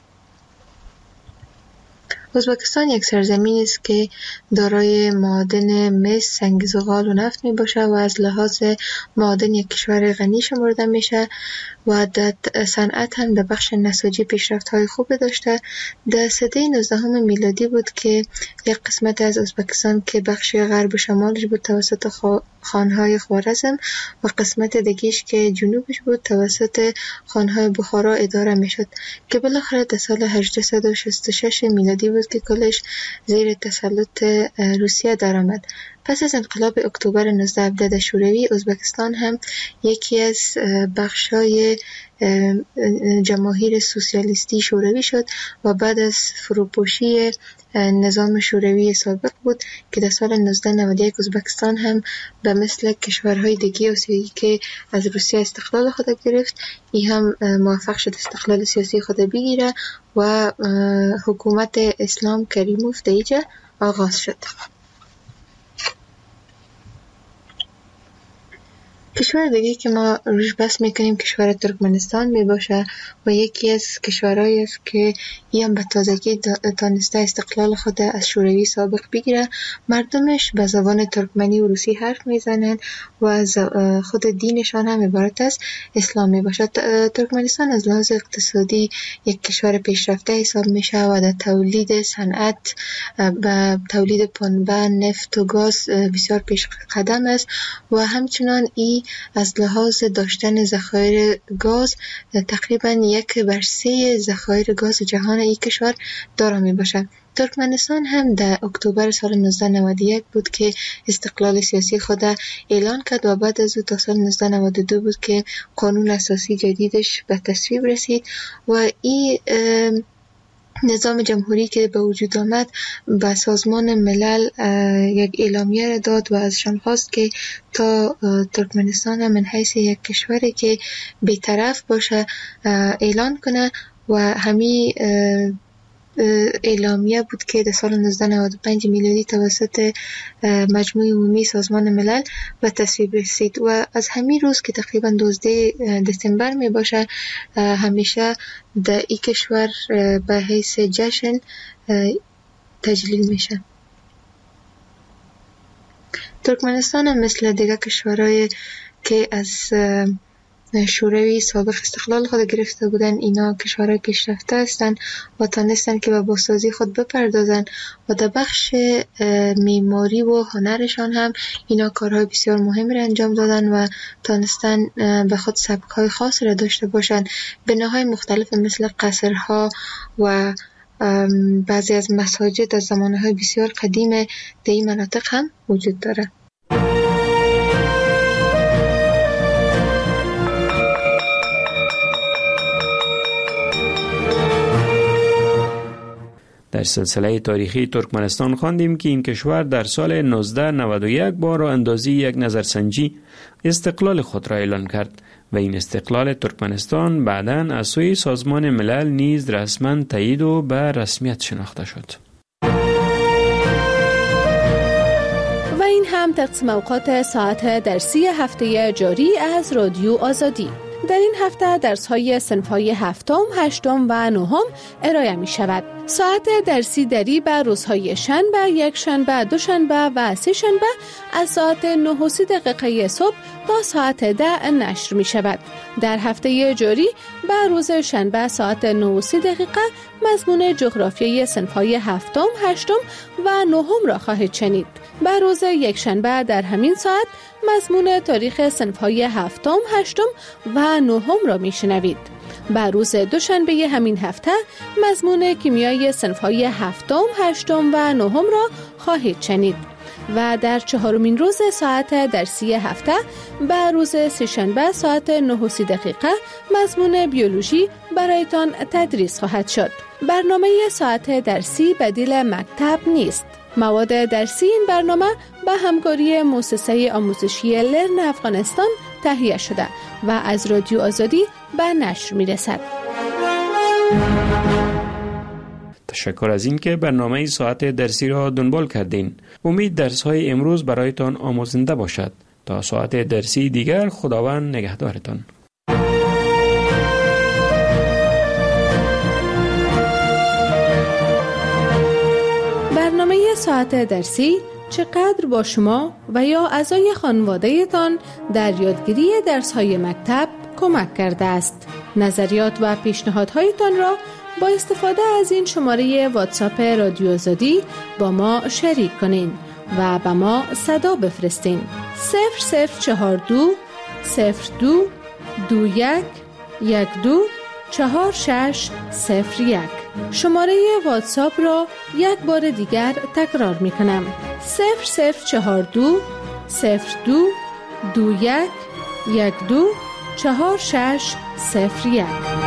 ازبکستان یک سرزمینی است که دارای معادن مس، سنگ زغال و نفت می باشه و از لحاظ معادن یک کشور غنی شمرده میشه و در صنعت هم در بخش نساجی پیشرفت های خوب داشته. در سده نوزدهم میلادی بود که یک قسمت از ازبکستان که بخش غرب و شمالش بود توسط خانهای خوارزم و قسمت دیگه‌اش که جنوبش بود توسط خانهای بخارا اداره میشد که بالاخره در سال هجده و شصت و شش میلادی بود که کلش زیر تسلط روسیه درآمد. پس از انقلاب اکتبر نوزده هفده شوروی، ازبکستان هم یکی از بخشای جماهیر سوسیالیستی شوروی شد و بعد از فروپاشی نظام شوروی سابق بود که در سال نوزده نود و یک ازبکستان هم به مثل کشورهای دیگه آسیایی که از روسیه استقلال خود گرفت، این هم موفق شد استقلال سیاسی خود بگیره و حکومت اسلام کریموف در اینجا آغاز شد. کشور دیگه که ما روش بس میکنیم کشور ترکمنستان می باشه و یکی از کشورهایی است که این به تازگی تانسته استقلال خود از شوروی سابق بگیره. مردمش به زبان ترکمنی و روسی حرف میزنند و از خود دینشان هم عبارت از اسلام می باشه. ترکمنستان از لحاظ اقتصادی یک کشور پیشرفته حساب میشه و در تولید صنعت و تولید پنبه، نفت و گاز بسیار پیش قدم است و همچنان ای از لحاظ داشتن ذخایر گاز تقریبا یک بر سه ذخایر گاز جهان این کشور دارا می باشد. ترکمنستان هم در اکتبر سال نوزده نود و یک بود که استقلال سیاسی خود اعلان کرد و بعد از او تا سال نوزده نود و دو بود که قانون اساسی جدیدش به تصویب رسید و این نظام جمهوری که به وجود آمد به سازمان ملل یک اعلامیه داد و ازشان خواست که تا ترکمنستان من حیث یک کشوری که بی‌طرف باشه اعلان کنه و همین اعلامیه بود که در سال نوزده نود و پنج میلادی توسط مجموع عمومی سازمان ملل به تصویب رسید و از همین روز که تقریبا دوازده دسامبر می باشه همیشه در این کشور به حیث جشن تجلیل میشه. ترکمنستان هم مثل دیگر کشورهای که از شوروی سابق استقلال خود گرفته بودن، اینا کشورهای پیشرفته هستند و تانستن که به بازسازی خود بپردازن و در بخش معماری و هنرشان هم اینا کارهای بسیار مهمی را انجام دادن و تانستن به خود سبک‌های خاص را داشته باشند. بناهای مختلف مثل قصرها و بعضی از مساجد از زمانهای بسیار قدیم در این مناطق هم وجود داره. در سلسله تاریخی ترکمنستان خواندیم که این کشور در سال نوزده نود و یک بار اندازی یک نظرسنجی استقلال خود را اعلان کرد و این استقلال ترکمنستان بعداً از سوی سازمان ملل نیز رسما تایید و به رسمیت شناخته شد. و این هم تقسیم اوقات ساعت درسی هفته جاری از رادیو آزادی. در این هفته درس‌های صنف‌های هفتم، هشتم و نهم ارائه می شود. ساعت درسی دری به روزهای شنبه، یک شنبه، دو شنبه و سه شنبه از ساعت نه و سی دقیقه صبح تا ساعت ده نشر می شود. در هفته جاری به روز شنبه ساعت نه و سی دقیقه مضمون جغرافیای صنف‌های هفتم، هشتم و نهم را خواهید شنید. به روز یک شنبه در همین ساعت مضمون تاریخ صنف‌های هفتم، هشتم و نهم را میشنوید. به روز دوشنبه همین هفته مضمون کیمیای صنف‌های هفتم، هشتم و نهم را خواهید شنید. و در چهارمین روز ساعت درسی هفته به روز سه‌شنبه ساعت نه و سی دقیقه مضمون بیولوژی برایتان تدریس خواهد شد. برنامه ساعت درسی بدیل مکتب نیست. مواد درسی این برنامه به همکاری مؤسسه آموزشی لرن افغانستان تهیه شده و از رادیو آزادی به نشر می رسد. تشکر از این که برنامه ساعت درسی را دنبال کردین. امید درس های امروز برایتان آموزنده باشد. تا ساعت درسی دیگر خداوند نگهدارتان. برنامه ساعت درسی چقدر با شما و یا اعضای خانواده‌تان در یادگیری درس‌های مکتب کمک کرده است؟ نظریات و پیشنهادهایتان را با استفاده از این شماره واتساپ رادیو آزادی با ما شریک کنین و به ما صدا بفرستین. صفر صفر چهار دو صفر دو دو یک یک دو چهار شش صفر یک. شماره واتساپ را یک بار دیگر تکرار می کنم. صفر صفر چهار دو صفر دو دو یک یک دو چهار شش صفر یک.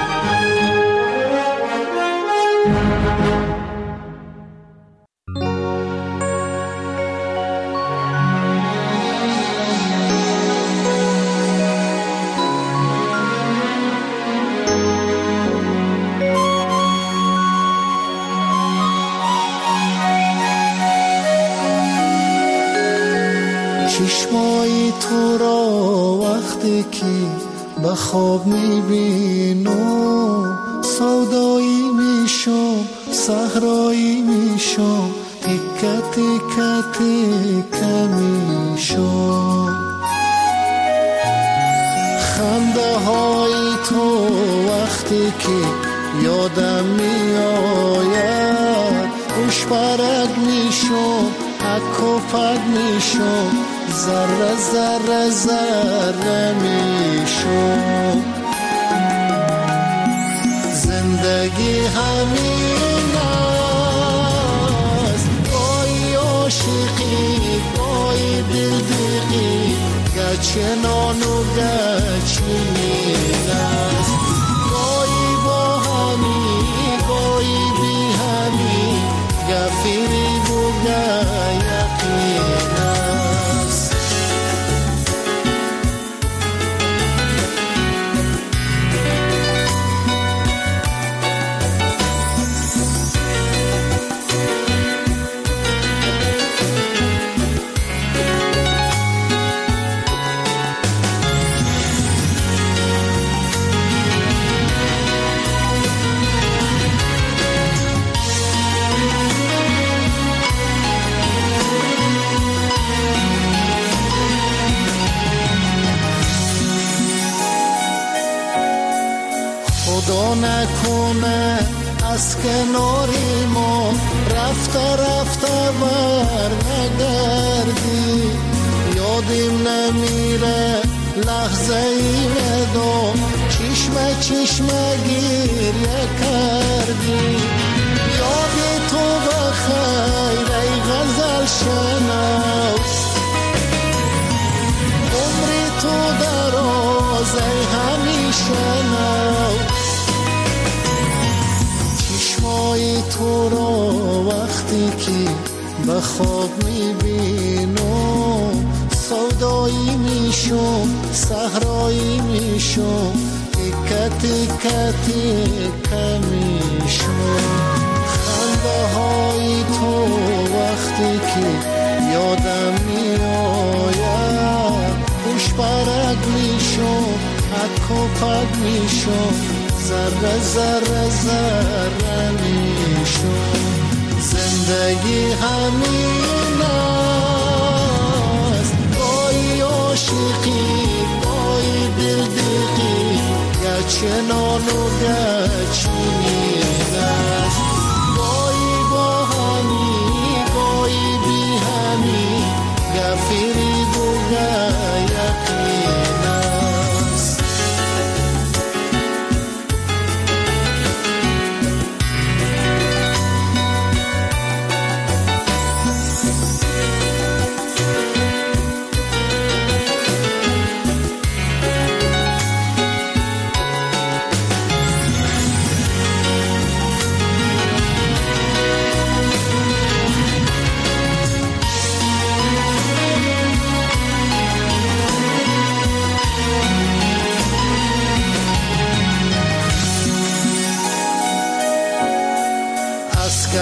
چشمای تو را وقتی که به خواب میبینم سودایی میشم صحرایی میشم تکه تکه تکه میشم خنده های تو وقتی که یادم میآید خوش برگ میشم حک و پک میشم ذره ذره ذره میشم زندگی همین است گاهی عاشقی گاهی دلدقی گچه نان و گچین است گاهی با همی گاهی بی همی گفیری بوده یقین است خدا نکنه از کناری ما رفته رفته بر نگردی یادیم نمیره لحظه ای مدام چشمه چشمه گریه کردی یادی تو بخیر ای غزل شناس عمری تو دراز ای همیشه ناس چشمای تو را وقتی که به خواب میبینم سودایی میشم صحرایی میشم تکه تکه تکه میشم خنده های تو وقتی که یادم میآید خوش برگ میشم حک و پک میشم ذره ذره ذره میشم زندگی همین است گاهی عاشقی گاهی دلدقی گچه نان و گچین است گاهی با همی گاهی بی همی گفیری بوده یقین است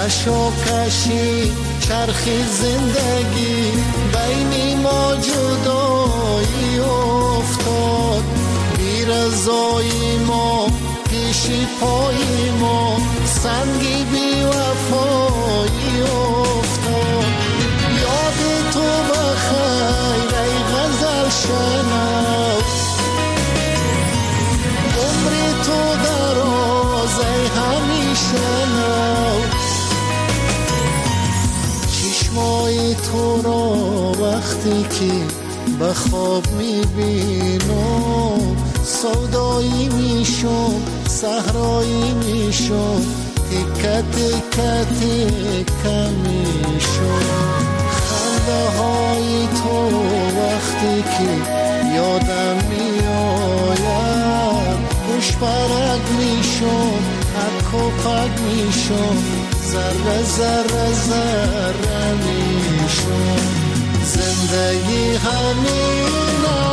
کشاکشی چرخ زندگی بین ما جدایی افتاد، بی رضای ما پیش پای ما سنگی بی وفایی افتاد. یاد تو بخیر ای غزل شنو، عمر تو دراز ای همیشه نو، چشمای تو را وقتی که به خواب میبینم سودایی میشم صحرایی میشم تکه تکه تکه میشم. خنده های تو وقتی که یادم میآید خوش برگ میشم حک و پک میشم ذره ذره ذره میشم. زندگی همینه